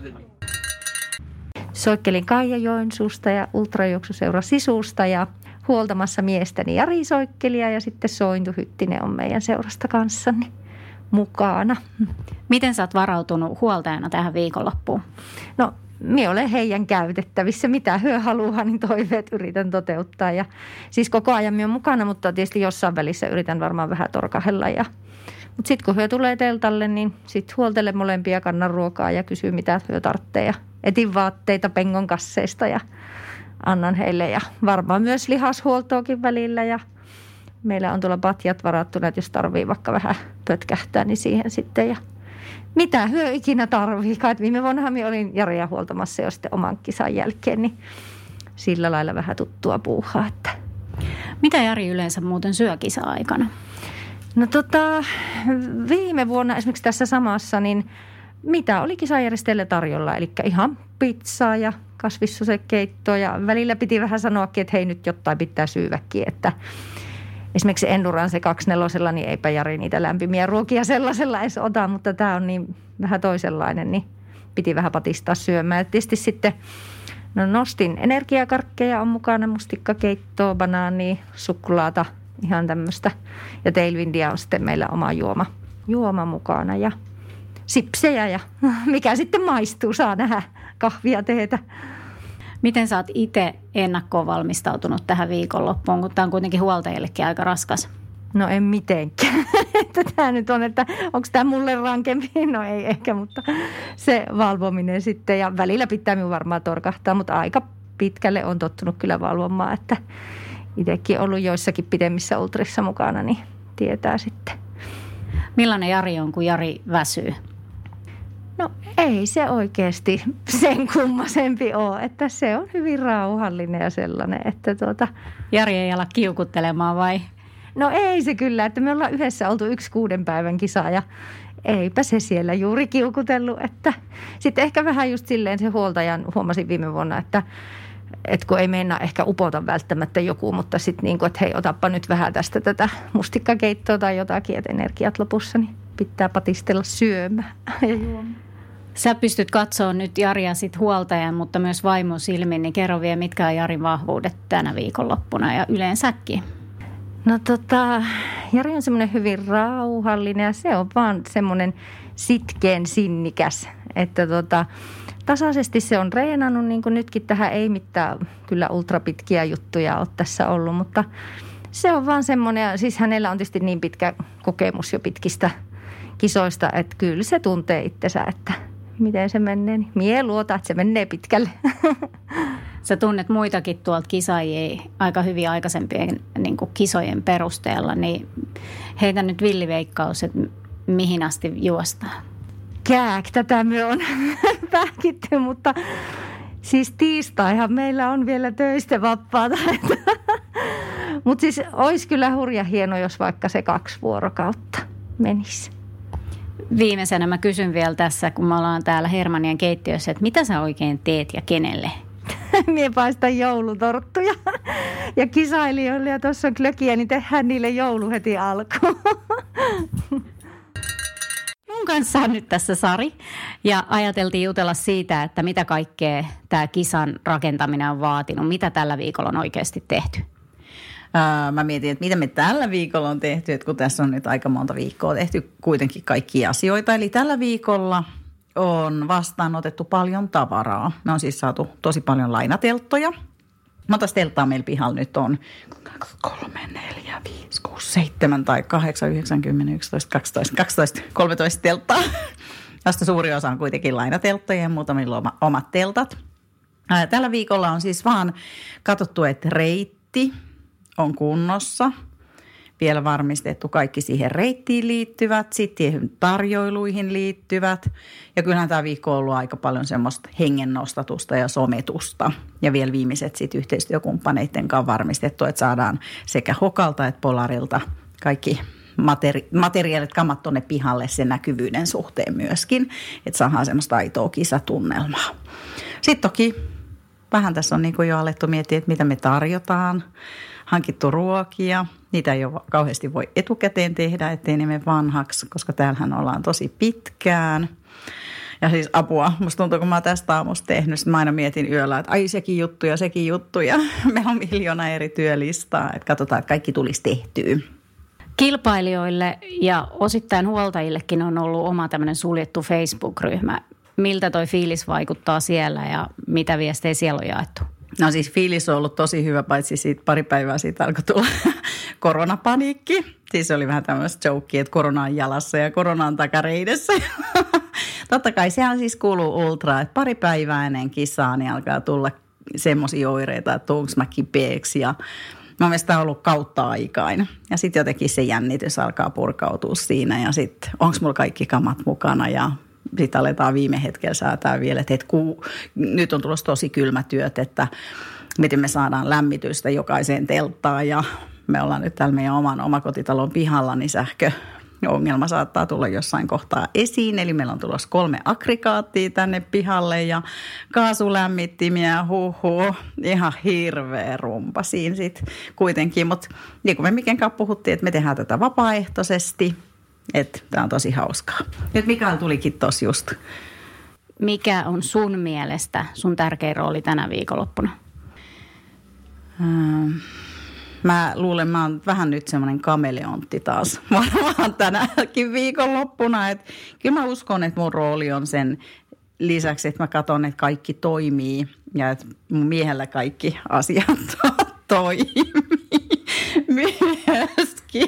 Soikkelin Kaija Joensuusta ja ultrajuoksuseura Sisusta ja huoltamassa miestäni Jari Soikkelia ja sitten Sointu Hyttinen on meidän seurasta kanssani mukana. Miten sä oot varautunut huoltajana tähän viikonloppuun? No, minä olen heidän käytettävissä. Mitä hyö haluaa, niin toiveet yritän toteuttaa. Ja siis koko ajan minä olen mukana, mutta tietysti jossain välissä yritän varmaan vähän torkahella. Ja mutta sitten kun hyö tulee teltalle, niin sitten huoltele molempia, kannan ruokaa ja kysyy mitä hyö tarvitsee. Ja etin vaatteita pengon kasseista ja annan heille. Ja varmaan myös lihashuoltoakin välillä. Ja meillä on tuolla patjat varattuna, että jos tarvii vaikka vähän pötkähtää, niin siihen sitten. Ja mitä hyö ikinä tarvii. Kai viime vuonnahan minä olin Jaria huoltamassa jo sitten oman kisan jälkeen, niin sillä lailla vähän tuttua puuhaa. Että. Mitä Jari yleensä muuten syö kisa-aikana? No tota, viime vuonna esimerkiksi tässä samassa, niin mitä oli kisajärjestäjille tarjolla? Eli ihan pizzaa ja kasvissosekeittoa ja välillä piti vähän sanoakin, että hei nyt jotain pitää syyväkin, että esimerkiksi Endurance kaksinelosella, niin eipä Jari niitä lämpimiä ruokia sellaisella edes ota, mutta tämä on niin vähän toisenlainen, niin piti vähän patistaa syömään. Ja tietysti sitten no nostin energiakarkkeja, on mukana mustikkakeittoa, banaania, suklaata, ihan tämmöistä. Ja Tailwindia on sitten meillä oma juoma, juoma mukana ja sipsejä ja mikä sitten maistuu, saa nähdä kahvia teetä. Miten sä oot itse ennakkoon valmistautunut tähän viikonloppuun, kun tämä on kuitenkin huoltajillekin aika raskas? No en mitenkään. Tämä nyt on, että onko tämä mulle rankempi? No ei ehkä, mutta se valvominen sitten. Ja välillä pitää minun varmaan torkahtaa, mutta aika pitkälle on tottunut kyllä valvomaan, että itsekin ollut joissakin pidemmissä ultrissa mukana, niin tietää sitten. Millainen Jari on, kun Jari väsyy? No ei se oikeasti sen kummasempi ole, että se on hyvin rauhallinen ja sellainen, että tuota... Jari ei ala kiukuttelemaan vai? No ei se kyllä, että me ollaan yhdessä oltu yksi kuuden päivän kisa ja eipä se siellä juuri kiukutellut, että sitten ehkä vähän just silleen se huoltajan huomasin viime vuonna, että että kun ei meinaa ehkä upota välttämättä joku, mutta sitten niin kuin, että hei otappa nyt vähän tästä tätä mustikkakeittoa tai jotakin, että energiat lopussa, niin pitää patistella syömään ja juomaan. Sä pystyt katsoa nyt Jaria sit huoltajan, mutta myös vaimon silmin, niin kerro vielä, mitkä on Jarin vahvuudet tänä viikonloppuna ja yleensäkin. No tota, Jari on semmoinen hyvin rauhallinen ja se on vaan semmoinen sitkeen sinnikäs, että tota, tasaisesti se on reenannut, niin kuin nytkin tähän ei mitään kyllä ultrapitkiä juttuja ole tässä ollut, mutta se on vaan semmoinen, siis hänellä on tietysti niin pitkä kokemus jo pitkistä kisoista, että kyllä se tuntee itsensä, että miten se menee. Niin mie luota, että se menee pitkälle. Sä tunnet muitakin tuolta kisaajia aika hyvin aikaisempien niin kuin kisojen perusteella, niin heitä nyt villiveikkaus, että mihin asti juostaan? kääk, tätä me on pähkitty, mutta siis tiistaihan meillä on vielä töistä vapaata. Mutta siis olisi kyllä hurja hieno, jos vaikka se kaksi vuorokautta menisi. Viimeisenä mä kysyn vielä tässä, kun me ollaan täällä Hermannien keittiössä, että mitä sä oikein teet ja kenelle? Mie paistan joulutorttuja ja kisailijoille ja tuossa on klökiä, niin tehdään niille joulu heti alkuun. Mun kanssa on nyt tässä Sari ja ajateltiin jutella siitä, että mitä kaikkea tämä kisan rakentaminen on vaatinut. Mitä tällä viikolla on oikeasti tehty? Öö, mä mietin, että mitä me tällä viikolla on tehty, että kun tässä on nyt aika monta viikkoa tehty kuitenkin kaikkia asioita. Eli tällä viikolla on vastaanotettu paljon tavaraa. Me on siis saatu tosi paljon lainatelttoja. Monta telttaa meillä pihalla nyt on? kolme, neljä, viisi, kuusi, seitsemän tai kahdeksan, yhdeksän, kymmenen, yksitoista, kaksitoista, kaksitoista, kolmetoista telttaa. Tästä suuri osa on kuitenkin lainatelttoja ja muutamilla omat teltat. Tällä viikolla on siis vaan katsottu, että reitti on kunnossa. Vielä varmistettu kaikki siihen reittiin liittyvät, sitten tarjoiluihin liittyvät. Ja kyllähän tämä viikko on ollut aika paljon semmoista hengennostatusta ja sometusta. Ja vielä viimeiset sitten yhteistyökumppaneiden kanssa varmistettu, että saadaan sekä Hokalta että Polarilta kaikki materi- materiaalit, kamat tuonne pihalle sen näkyvyyden suhteen myöskin. Että saadaan semmoista aitoa kisatunnelmaa. Sitten toki vähän tässä on niin kuin jo alettu miettiä, että mitä me tarjotaan. Hankittu ruokia. Niitä ei ole kauheasti voi etukäteen tehdä, ettei ne mene vanhaksi, koska täällähän ollaan tosi pitkään. Ja siis apua, musta tuntuu, kun mä oon tästä aamusta tehnyt, mä aina mietin yöllä, että ai sekin juttu ja sekin juttu. Ja meillä on miljoona eri työlistaa, että katsotaan, että kaikki tulisi tehtyä. Kilpailijoille ja osittain huoltajillekin on ollut oma tämmöinen suljettu Facebook-ryhmä. Miltä toi fiilis vaikuttaa siellä ja mitä viestejä siellä on jaettu? No siis fiilis on ollut tosi hyvä, paitsi siitä pari päivää siitä alkoi tulla koronapaniikki. Siis oli vähän tämmöistä jokea, että korona on jalassa ja korona on takareidessä. Totta kai sehän siis kuuluu ultraa, että pari päivää ennen kisaa niin alkaa tulla semmoisia oireita, että onko mä kipeäksi ja mä mielestä on ollut kautta aikain. Ja sitten jotenkin se jännitys alkaa purkautua siinä ja sitten onko mulla kaikki kamat mukana ja sitten aletaan viime hetkellä säätää vielä, että et ku, nyt on tulossa tosi kylmätyöt, että miten me saadaan lämmitystä jokaiseen telttaan ja me ollaan nyt täällä meidän oman omakotitalon pihalla, niin sähköongelma saattaa tulla jossain kohtaa esiin. Eli meillä on tulossa kolme aggregaattia tänne pihalle ja kaasulämmittimiä, huhu, ihan hirveä rumpa siinä sitten kuitenkin. Mutta niin kuin me Miken puhuttiin, että me tehdään tätä vapaaehtoisesti. Että tämä on tosi hauskaa. Nyt Mikael tulikin tossa just. Mikä on sun mielestä sun tärkein rooli tänä viikonloppuna? Ähm, mä luulen, mä oon vähän nyt semmoinen kameleontti taas. Varmaan tänäkin viikonloppuna. Et kyllä mä uskon, että mun rooli on sen lisäksi, että mä katson, että kaikki toimii. Ja että mun miehellä kaikki asiat toimii myöskin.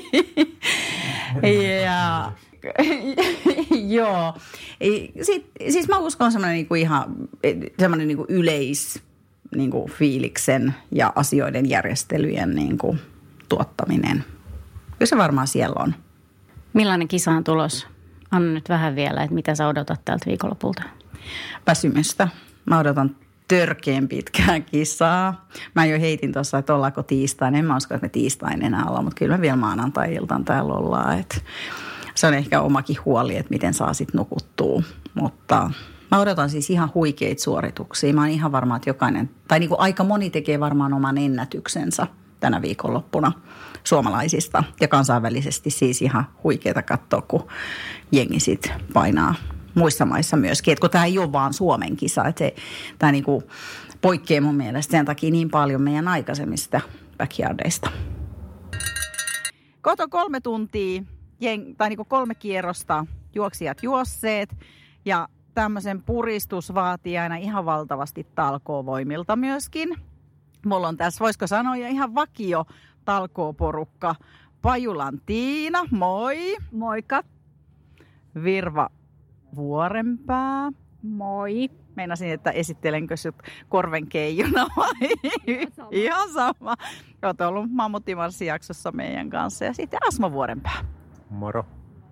Ja joo, Sitten, siis mä uskon semmoinen niinku ihan semmoinen niinku yleis niinku fiiliksen ja asioiden järjestelyjen niinku tuottaminen. Kyllä se varmaan siellä on. Millainen kisa on tulos? Anna nyt vähän vielä, että mitä sä odotat tältä viikonlopulta? Väsymystä. Mä odotan törkeän pitkää kisaa. Mä jo heitin tuossa, että ollaanko tiistain. En mä usko, että me tiistain enää ollaan, mutta kyllä me vielä maanantai-iltaan täällä ollaan. Et se on ehkä omakin huoli, että miten saa sitten nukuttua. Mutta mä odotan siis ihan huikeita suorituksia. Mä oon ihan varma, että jokainen, tai niin kuin aika moni tekee varmaan oman ennätyksensä tänä viikonloppuna suomalaisista. Ja kansainvälisesti siis ihan huikeita katsoa, kun jengi sitten painaa muissa maissa myöskin, että kun tämä ei ole vaan Suomen kisa, että se, tämä niinku poikkeaa mun mielestä sen takia niin paljon meidän aikaisemmista backyardeista. Koto kolme tuntia, jeng, tai niinku kolme kierrosta, juoksijat juosseet ja tämmöisen puristus vaatii aina ihan valtavasti talkoovoimilta myöskin. Mulla on tässä, voisiko sanoa, jo ihan vakio talkooporukka. Pajulan Tiina, moi! Moikka! Virva Vuorenpää. Moi. Meinasin, että esittelenkö sut korvenkeijuna vai? Ihan sama. Ihan sama. Olet ollut Mammuttimarssi-jaksossa meidän kanssa. Ja sitten Asmo Vuorenpää. Moro.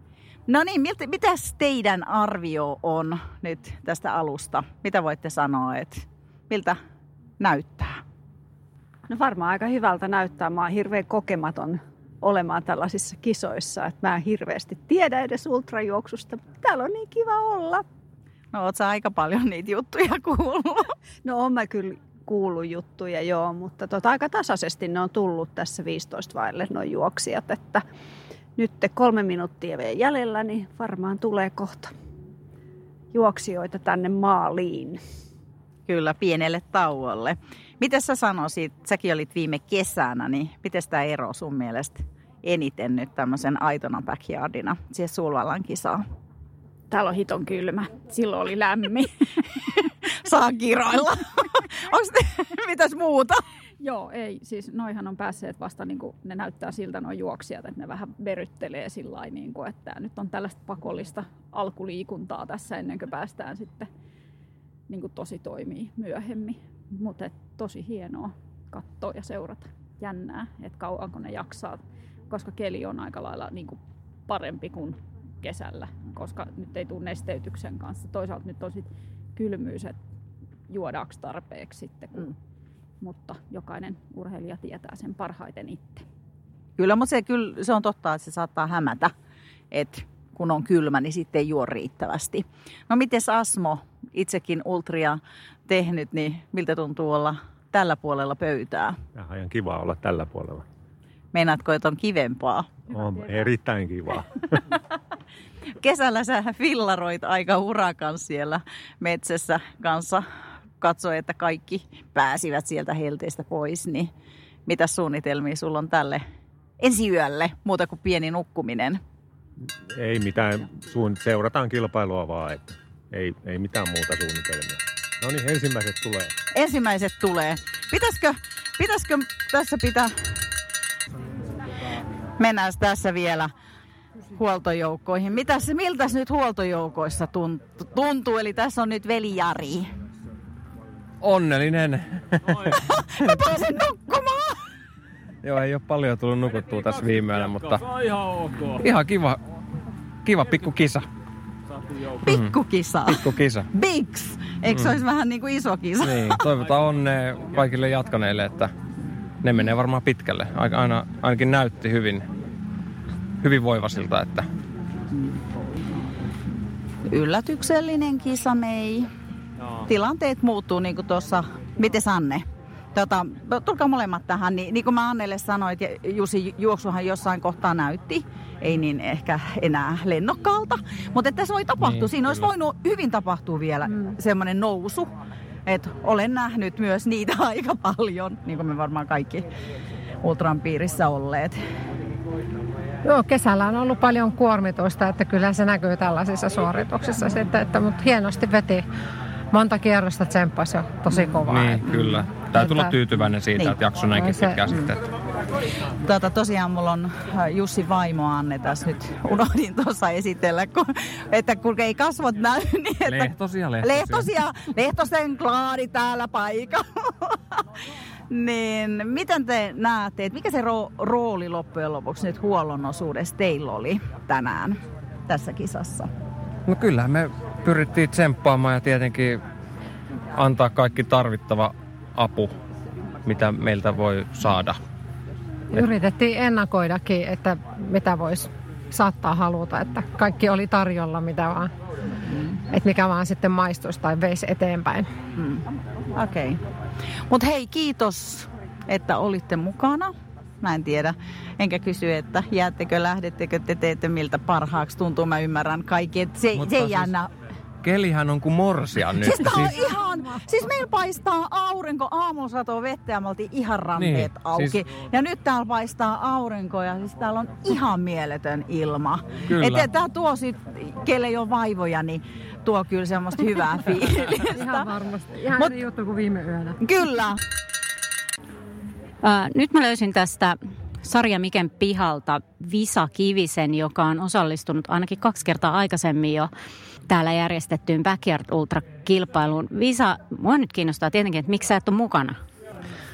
No niin, miltä, mitäs teidän arvio on nyt tästä alusta? Mitä voitte sanoa, että miltä näyttää? No varmaan aika hyvältä näyttää. Mä oon hirveän kokematon olemaan tällaisissa kisoissa, että mä en hirveästi tiedä edes ultrajuoksusta. Täällä on niin kiva olla. No oot sä aika paljon niitä juttuja kuullut? No oon mä kyllä kuullut juttuja, joo, mutta tota, aika tasaisesti ne on tullut tässä viisitoista vaille nuo juoksijat, että nyt kolme minuuttia vielä jäljellä, niin varmaan tulee kohta juoksijoita tänne maaliin. Kyllä, pienelle tauolle. Miten sä sanoisit, säkin olit viime kesänä, niin miten tämä ero sun mielestä eniten nyt tämmöisen aitona backyardina siihen Sulvalan kisaan? Täällä on hiton kylmä. Silloin oli lämmin. Saa kiroilla. Onko mitäs muuta? Joo, ei. Siis noihan on päässeet vasta, niin kuin ne näyttää siltä nuo juoksijat, että ne vähän veryttelee sillä lailla, niin kuin, että nyt on tällaista pakollista alkuliikuntaa tässä ennen kuin päästään sitten niin kuin tosi toimii myöhemmin. Mutta tosi hienoa katsoa ja seurata. Jännää, että kauanko ne jaksaa, koska keli on aika lailla niin kuin parempi kuin kesällä, koska nyt ei tule nesteytyksen kanssa. Toisaalta nyt on sitten kylmyys, että juodaanko tarpeeksi sitten, kun, mm. mutta jokainen urheilija tietää sen parhaiten itse. Kyllä, mutta se, kyllä, se on totta, että se saattaa hämätä, että kun on kylmä, niin sitten ei juo riittävästi. No mites Asmo, itsekin ultria tehnyt, niin miltä tuntuu olla tällä puolella pöytää? Ihan ihan kiva olla tällä puolella. Meinaatko, että on kivempaa? On erittäin kivaa. Kesällä sä fillaroit aika urakan siellä metsässä kanssa. Katsoi, että kaikki pääsivät sieltä helteistä pois. Niin mitä suunnitelmia sulla on tälle ensi yölle, muuta kuin pieni nukkuminen? Ei mitään, suun, seurataan kilpailua vaan, että ei, ei mitään muuta suunnitelmia. No niin, ensimmäiset tulee. Ensimmäiset tulee. Pitäisikö, pitäisikö tässä pitää... Mennään tässä vielä huoltojoukkoihin. Mitäs, miltäs nyt huoltojoukoissa tuntuu? Eli tässä on nyt veli Jari. Onnellinen. Mä pääsen nukkumaan! Joo, ei ole paljon tullut nukuttua tässä viime yönä, mutta ihan kiva, kiva pikkukisa. Pikkukisa? Pikkukisa. Bigs! Eikö se mm. olisi vähän niin kuin iso kisa? Niin, toivotaan onnea kaikille jatkaneille, että ne menee varmaan pitkälle. Aina, ainakin näytti hyvin, hyvin voivasilta, että... Yllätyksellinen kisa, Mei. Tilanteet muuttuu niin kuin tuossa. Miten Anne? Tota, tulkaa molemmat tähän. Niin, niin kuin mä Annelle sanoin, ja Jussi juoksuhan jossain kohtaa näytti. Ei niin ehkä enää lennokkaalta. Mutta että se voi tapahtua. Niin, Siinä kyllä. olisi voinut hyvin tapahtua vielä mm. semmoinen nousu. Että olen nähnyt myös niitä aika paljon, niin kuin me varmaan kaikki ultran piirissä olleet. Joo, kesällä on ollut paljon kuormitusta, että kyllä se näkyy tällaisissa suorituksissa sitten, että, mutta hienosti veti. Monta kierrosta tsemppasi jo tosi kovaa. Niin, kyllä. Täytyy olla tyytyväinen siitä, niin. että jakso näinkin pitkään sitten. Tota, tosiaan mulla on Jussi vaimo Anne tässä nyt. Unohdin tuossa esitellä, kun, että kun ei kasvot näy. Niin että lehtosia, lehtosia. Lehtosia, lehtosen klaari täällä paikalla. Niin, miten te näette, että mikä se ro- rooli loppujen lopuksi nyt huollon osuudessa teillä oli tänään tässä kisassa? No kyllähän me pyrittiin tsemppaamaan ja tietenkin antaa kaikki tarvittava apu, mitä meiltä voi saada. Yritettiin ennakoidakin, että mitä voisi saattaa haluta, että kaikki oli tarjolla, mitä vaan, mm. että mikä vaan sitten maistuisi tai veisi eteenpäin. Mm. Okei. Okay. Mutta hei, kiitos, että olitte mukana. Mä en tiedä, enkä kysy, että jäättekö, lähdettekö, te teette miltä parhaaksi tuntuu. Mä ymmärrän kaikki, että se, se ei jännä. Kelihän on kuin morsia nyt. Siis tää on siis... ihan, siis meillä paistaa aurinko, aamulla satoo vettä ja me oltiin ihan ranteet niin, auki. Siis... Ja nyt täällä paistaa aurinko ja siis täällä on ihan mieletön ilma. Että tää tuo sit, kelle ei ole vaivoja, niin tuo kyllä semmoista hyvää fiilistä. Ihan varmasti. Ihan Mut, eri juttu kuin viime yönä. Kyllä. Äh, nyt mä löysin tästä Sarja Miken pihalta Visa Kivisen, joka on osallistunut ainakin kaksi kertaa aikaisemmin jo täällä järjestettyyn Backyard Ultra-kilpailuun. Visa, mua nyt kiinnostaa tietenkin, että miksi sä et ole mukana?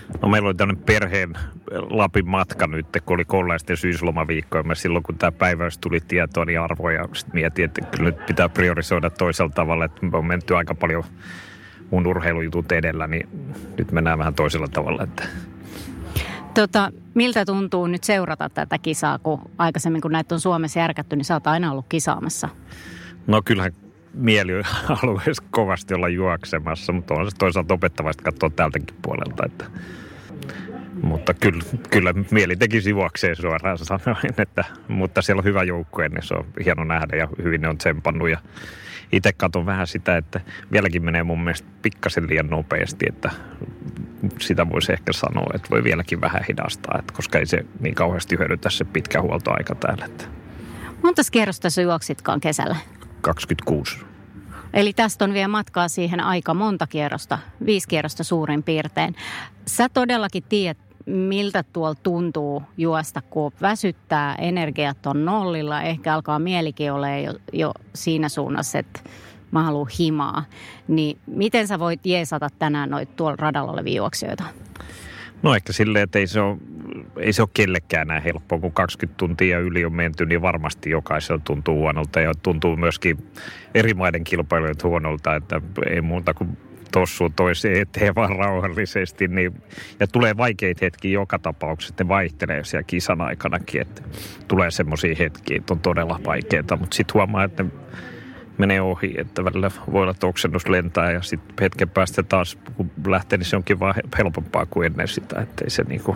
No meillä oli tämmöinen perheen Lapin matka nyt, kun oli koululaisten syyslomaviikko. Ja silloin kun tämä päiväys tuli tietoa, niin arvoja sitten mietin, että kyllä nyt pitää priorisoida toisella tavalla. Että me on menty aika paljon mun urheilujutut edellä, niin nyt mennään vähän toisella tavalla. Että. Tota, miltä tuntuu nyt seurata tätä kisaa, kun aikaisemmin kun näitä on Suomessa järkätty, niin sä oot aina ollut kisaamassa? No kyllähän mieli haluaisi kovasti olla juoksemassa, mutta on se toisaalta opettavaista katsoa tältäkin puolelta. Että. Mutta kyllä, kyllä mieli tekisi juokseen suoraan sanoen, että, mutta siellä on hyvä joukkue, niin se on hieno nähdä ja hyvin ne on tsempannut. Ja itse katson vähän sitä, että vieläkin menee mun mielestä pikkasen liian nopeasti, että sitä voisi ehkä sanoa, että voi vieläkin vähän hidastaa, että koska ei se niin kauheasti hyödytä se pitkä huoltoaika täällä. Että. Monta kierrosta sä juoksitkaan kesällä? kaksikymmentäkuusi. Eli tästä on vielä matkaa siihen aika monta kierrosta, viisi kierrosta suurin piirtein. Sä todellakin tiedät, miltä tuolla tuntuu juosta, kun väsyttää, energiat on nollilla, ehkä alkaa mielikin olemaan jo, jo siinä suunnassa, että mä haluan himaa. Niin miten sä voit jeesata tänään noita tuolla radalla olevia juoksijoita? No ehkä silleen, että ei se ole, ei se ole kellekään näin helppoa, kun kaksikymmentä tuntia yli on menty, niin varmasti jokaisella tuntuu huonolta ja tuntuu myöskin eri maiden kilpailijat huonolta, että ei muuta kuin tossuu toiseen eteen vaan rauhallisesti. Niin, ja tulee vaikeita hetkiä joka tapauksessa, että ne vaihtelee siellä kisan aikanakin, että tulee semmoisia hetkiä, että on todella vaikeita, mutta sitten huomaa, että ne menee ohi, että välillä voi olla, että oksennus lentää ja sitten hetken päästä taas, kun lähtee, niin se onkin vaan helpompaa kuin ennen sitä, ettei se niinku.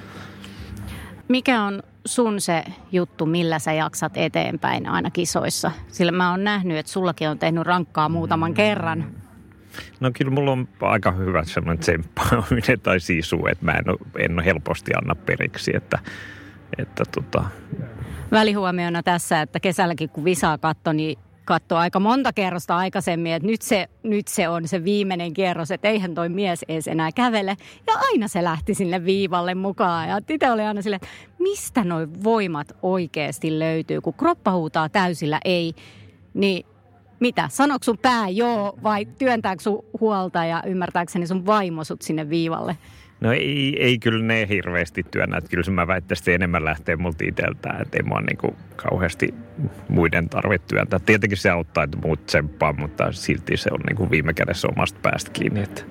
Mikä on sun se juttu, millä sä jaksat eteenpäin aina kisoissa? Sillä mä oon nähnyt, että sullakin on tehnyt rankkaa muutaman kerran. No kyllä mulla on aika hyvä semmoinen tsemppaaminen tai sisu, että mä en ole, en ole helposti anna periksi, että, että tota. Välihuomiona tässä, että kesälläkin kun Visaa katsoi, niin katsoi aika monta kerrosta aikaisemmin, että nyt se, nyt se on se viimeinen kierros, että eihän toi mies edes enää kävele. Ja aina se lähti sinne viivalle mukaan. Ja itse oli aina silleen, että mistä noi voimat oikeasti löytyy, kun kroppa huutaa täysillä ei, niin mitä? Sanoiko sun pää joo vai työntääkö sun huolta ja ymmärtääkseni sun vaimo sut sinne viivalle? No ei, ei kyllä ne hirveästi työnnä, että kyllä mä väittäisin, että enemmän lähtee multa itseltään, että ei mua niinku kauheasti muiden tarvitse työntää. Tietenkin se auttaa, että muut tsemppaa, mutta silti se on niinku viime kädessä omasta päästä kiinni. Että.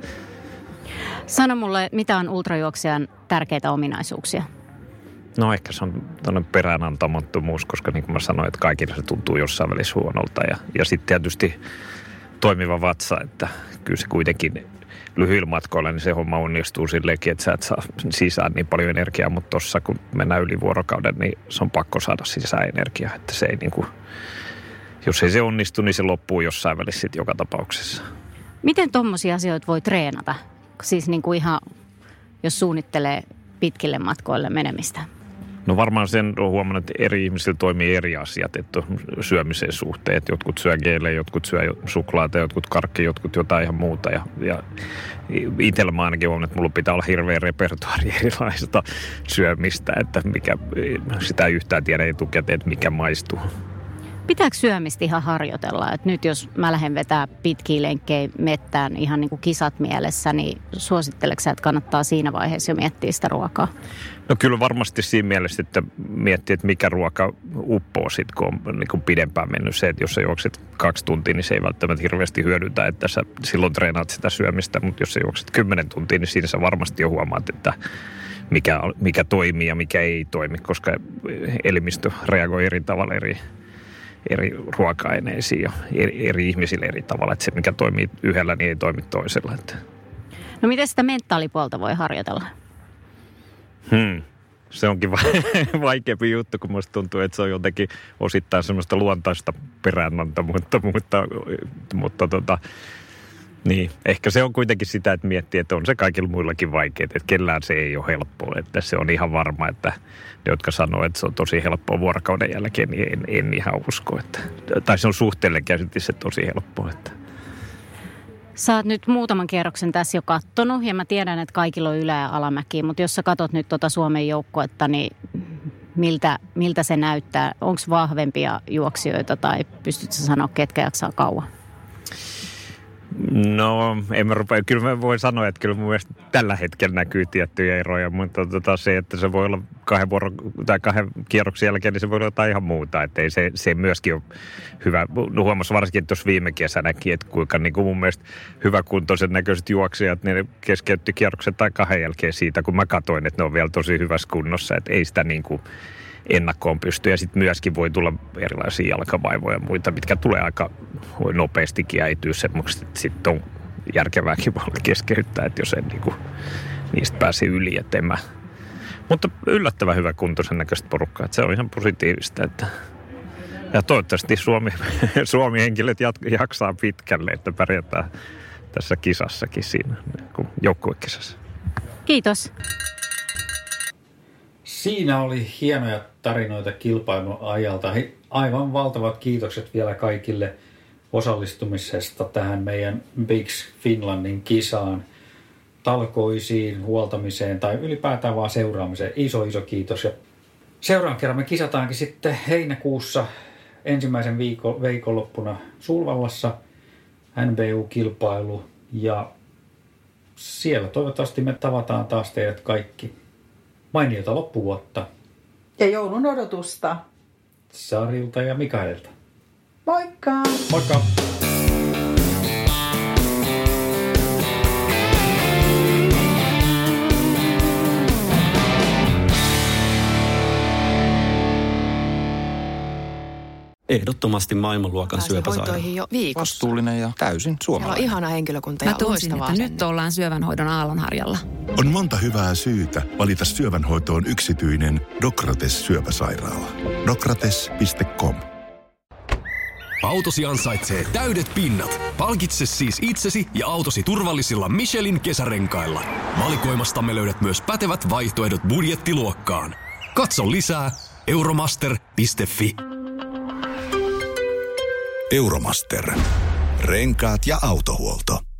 Sano mulle, mitä on ultrajuoksijan tärkeitä ominaisuuksia? No ehkä se on tuonne peräänantamattomuus, koska niin kuin mä sanoin, että kaikille se tuntuu jossain välissä huonolta. Ja, ja sitten tietysti toimiva vatsa, että kyllä se kuitenkin lyhyillä matkoilla, niin se homma onnistuu silleenkin, että sä et saa sisään niin paljon energiaa, mutta tossa kun mennään yli vuorokauden, niin se on pakko saada sisään energiaa, että se ei niin kuin, jos ei se onnistu, niin se loppuu jossain välissä sitten joka tapauksessa. Miten tommosia asioita voi treenata? Siis niin kuin ihan, jos suunnittelee pitkille matkoille menemistä? No varmaan sen on huomannut, että eri ihmisillä toimii eri asiat, että syömisen suhteen, että jotkut syö geelejä, jotkut syö suklaata, jotkut karkkia, jotkut jotain ihan muuta. Ja, ja itsellä mä ainakin huomannut, että mulla pitää olla hirveä repertuaari erilaista syömistä, että mikä, sitä ei yhtään tiedä etukäteen, että mikä maistuu. Pitääkö syömistä ihan harjoitella? Että nyt jos mä lähden vetää pitkiä lenkkejä mettään ihan niin kuin kisat mielessä, niin suositteleksä, että kannattaa siinä vaiheessa jo miettiä sitä ruokaa? No kyllä varmasti siinä mielessä, että miettii, että mikä ruoka uppoo sitten, kun on niin kuin pidempään mennyt se, että jos sä juokset kaksi tuntia, niin se ei välttämättä hirveästi hyödytä, että sä silloin treenaat sitä syömistä, mutta jos sä juokset kymmenen tuntia, niin siinä sä varmasti jo huomaat, että mikä, mikä toimii ja mikä ei toimi, koska elimistö reagoi eri tavalla eri eri ruoka-aineisiin ja eri, eri ihmisille eri tavalla. Että se, mikä toimii yhdellä, niin ei toimi toisella. No miten sitä mentaalipuolta voi harjoitella? Hmm. Se onkin va- vaikeampi juttu, kun musta tuntuu, että se on jotenkin osittain semmoista luontaista peräänantamuutta, mutta, mutta tota, niin, ehkä se on kuitenkin sitä, että miettii, että on se kaikilla muillakin vaikeaa, että kellään se ei ole helppoa. Että se on ihan varma, että ne, jotka sanoo, että se on tosi helppoa vuorokauden jälkeen, niin en, en ihan usko. Että, tai se on suhteellinen käsitys, se tosi helppoa. Että. Sä oot nyt muutaman kierroksen tässä jo kattonut ja mä tiedän, että kaikilla on ylä- ja alamäki, mutta jos sä katot nyt tuota Suomen joukkuetta, niin miltä, miltä se näyttää? Onko vahvempia juoksijoita tai pystytkö sä sanoa, ketkä jaksaa kauan? No, en mä rupea. Kyllä mä voin sanoa, että kyllä mun mielestä tällä hetkellä näkyy tiettyjä eroja, mutta tota se, että se voi olla kahden, vuoro, tai kahden kierroksen jälkeen, niin se voi olla jotain ihan muuta. Että ei se, se myöskin ole hyvä. No, huomasi varsinkin tuossa viime kesänäkin, että kuinka niin kuin mun mielestä hyväkuntoiset näköiset juoksijat, ne keskeytti kierroksen tai kahden jälkeen siitä, kun mä katsoin, että ne on vielä tosi hyvässä kunnossa. Että ei sitä niin kuin ennakkoon pysty. Ja sitten myöskin voi tulla erilaisia jalkavaivoja ja muita, mitkä tulee aika voi nopeastikin äityä semmoista, että sitten on järkevääkin voi keskeyttää, että jos en niinku niistä pääse yli, että en mä. Mutta yllättävän hyvä kuntoisen näköistä porukkaa, että se on ihan positiivista. Että ja toivottavasti Suomi, Suomi-henkilöt jaksaa pitkälle, että pärjätään tässä kisassakin siinä joukkuekisassa. Kiitos. Siinä oli hienoja tarinoita kilpailun ajalta. Aivan valtavat kiitokset vielä kaikille osallistumisesta tähän meidän Bigs Finlandin kisaan, talkoisiin, huoltamiseen tai ylipäätään vaan seuraamiseen. Iso, iso kiitos. Ja seuraavan kerran me kisataankin sitten heinäkuussa ensimmäisen viikon, viikonloppuna Sulvallassa N B U-kilpailu. Ja siellä toivottavasti me tavataan taas teidät kaikki. Mainiota loppuvuotta. Ja joulun odotusta. Sarilta ja Mikaelilta. Moikka! Moikka! Ehdottomasti maailmanluokan syöpäsairaala. Jo viikossa. Vastuullinen ja täysin suomalainen. Siellä on ihana henkilökunta ja Mä tunsin, että nyt ollaan syövänhoidon aallonharjalla. On monta hyvää syytä valita syövänhoitoon yksityinen Docrates syöpäsairaala. Docrates piste com. Autosi ansaitsee täydet pinnat. Palkitse siis itsesi ja autosi turvallisilla Michelin kesärenkailla. Valikoimastamme löydät myös pätevät vaihtoehdot budjettiluokkaan. Katso lisää euromaster piste fi. Euromaster. Renkaat ja autohuolto.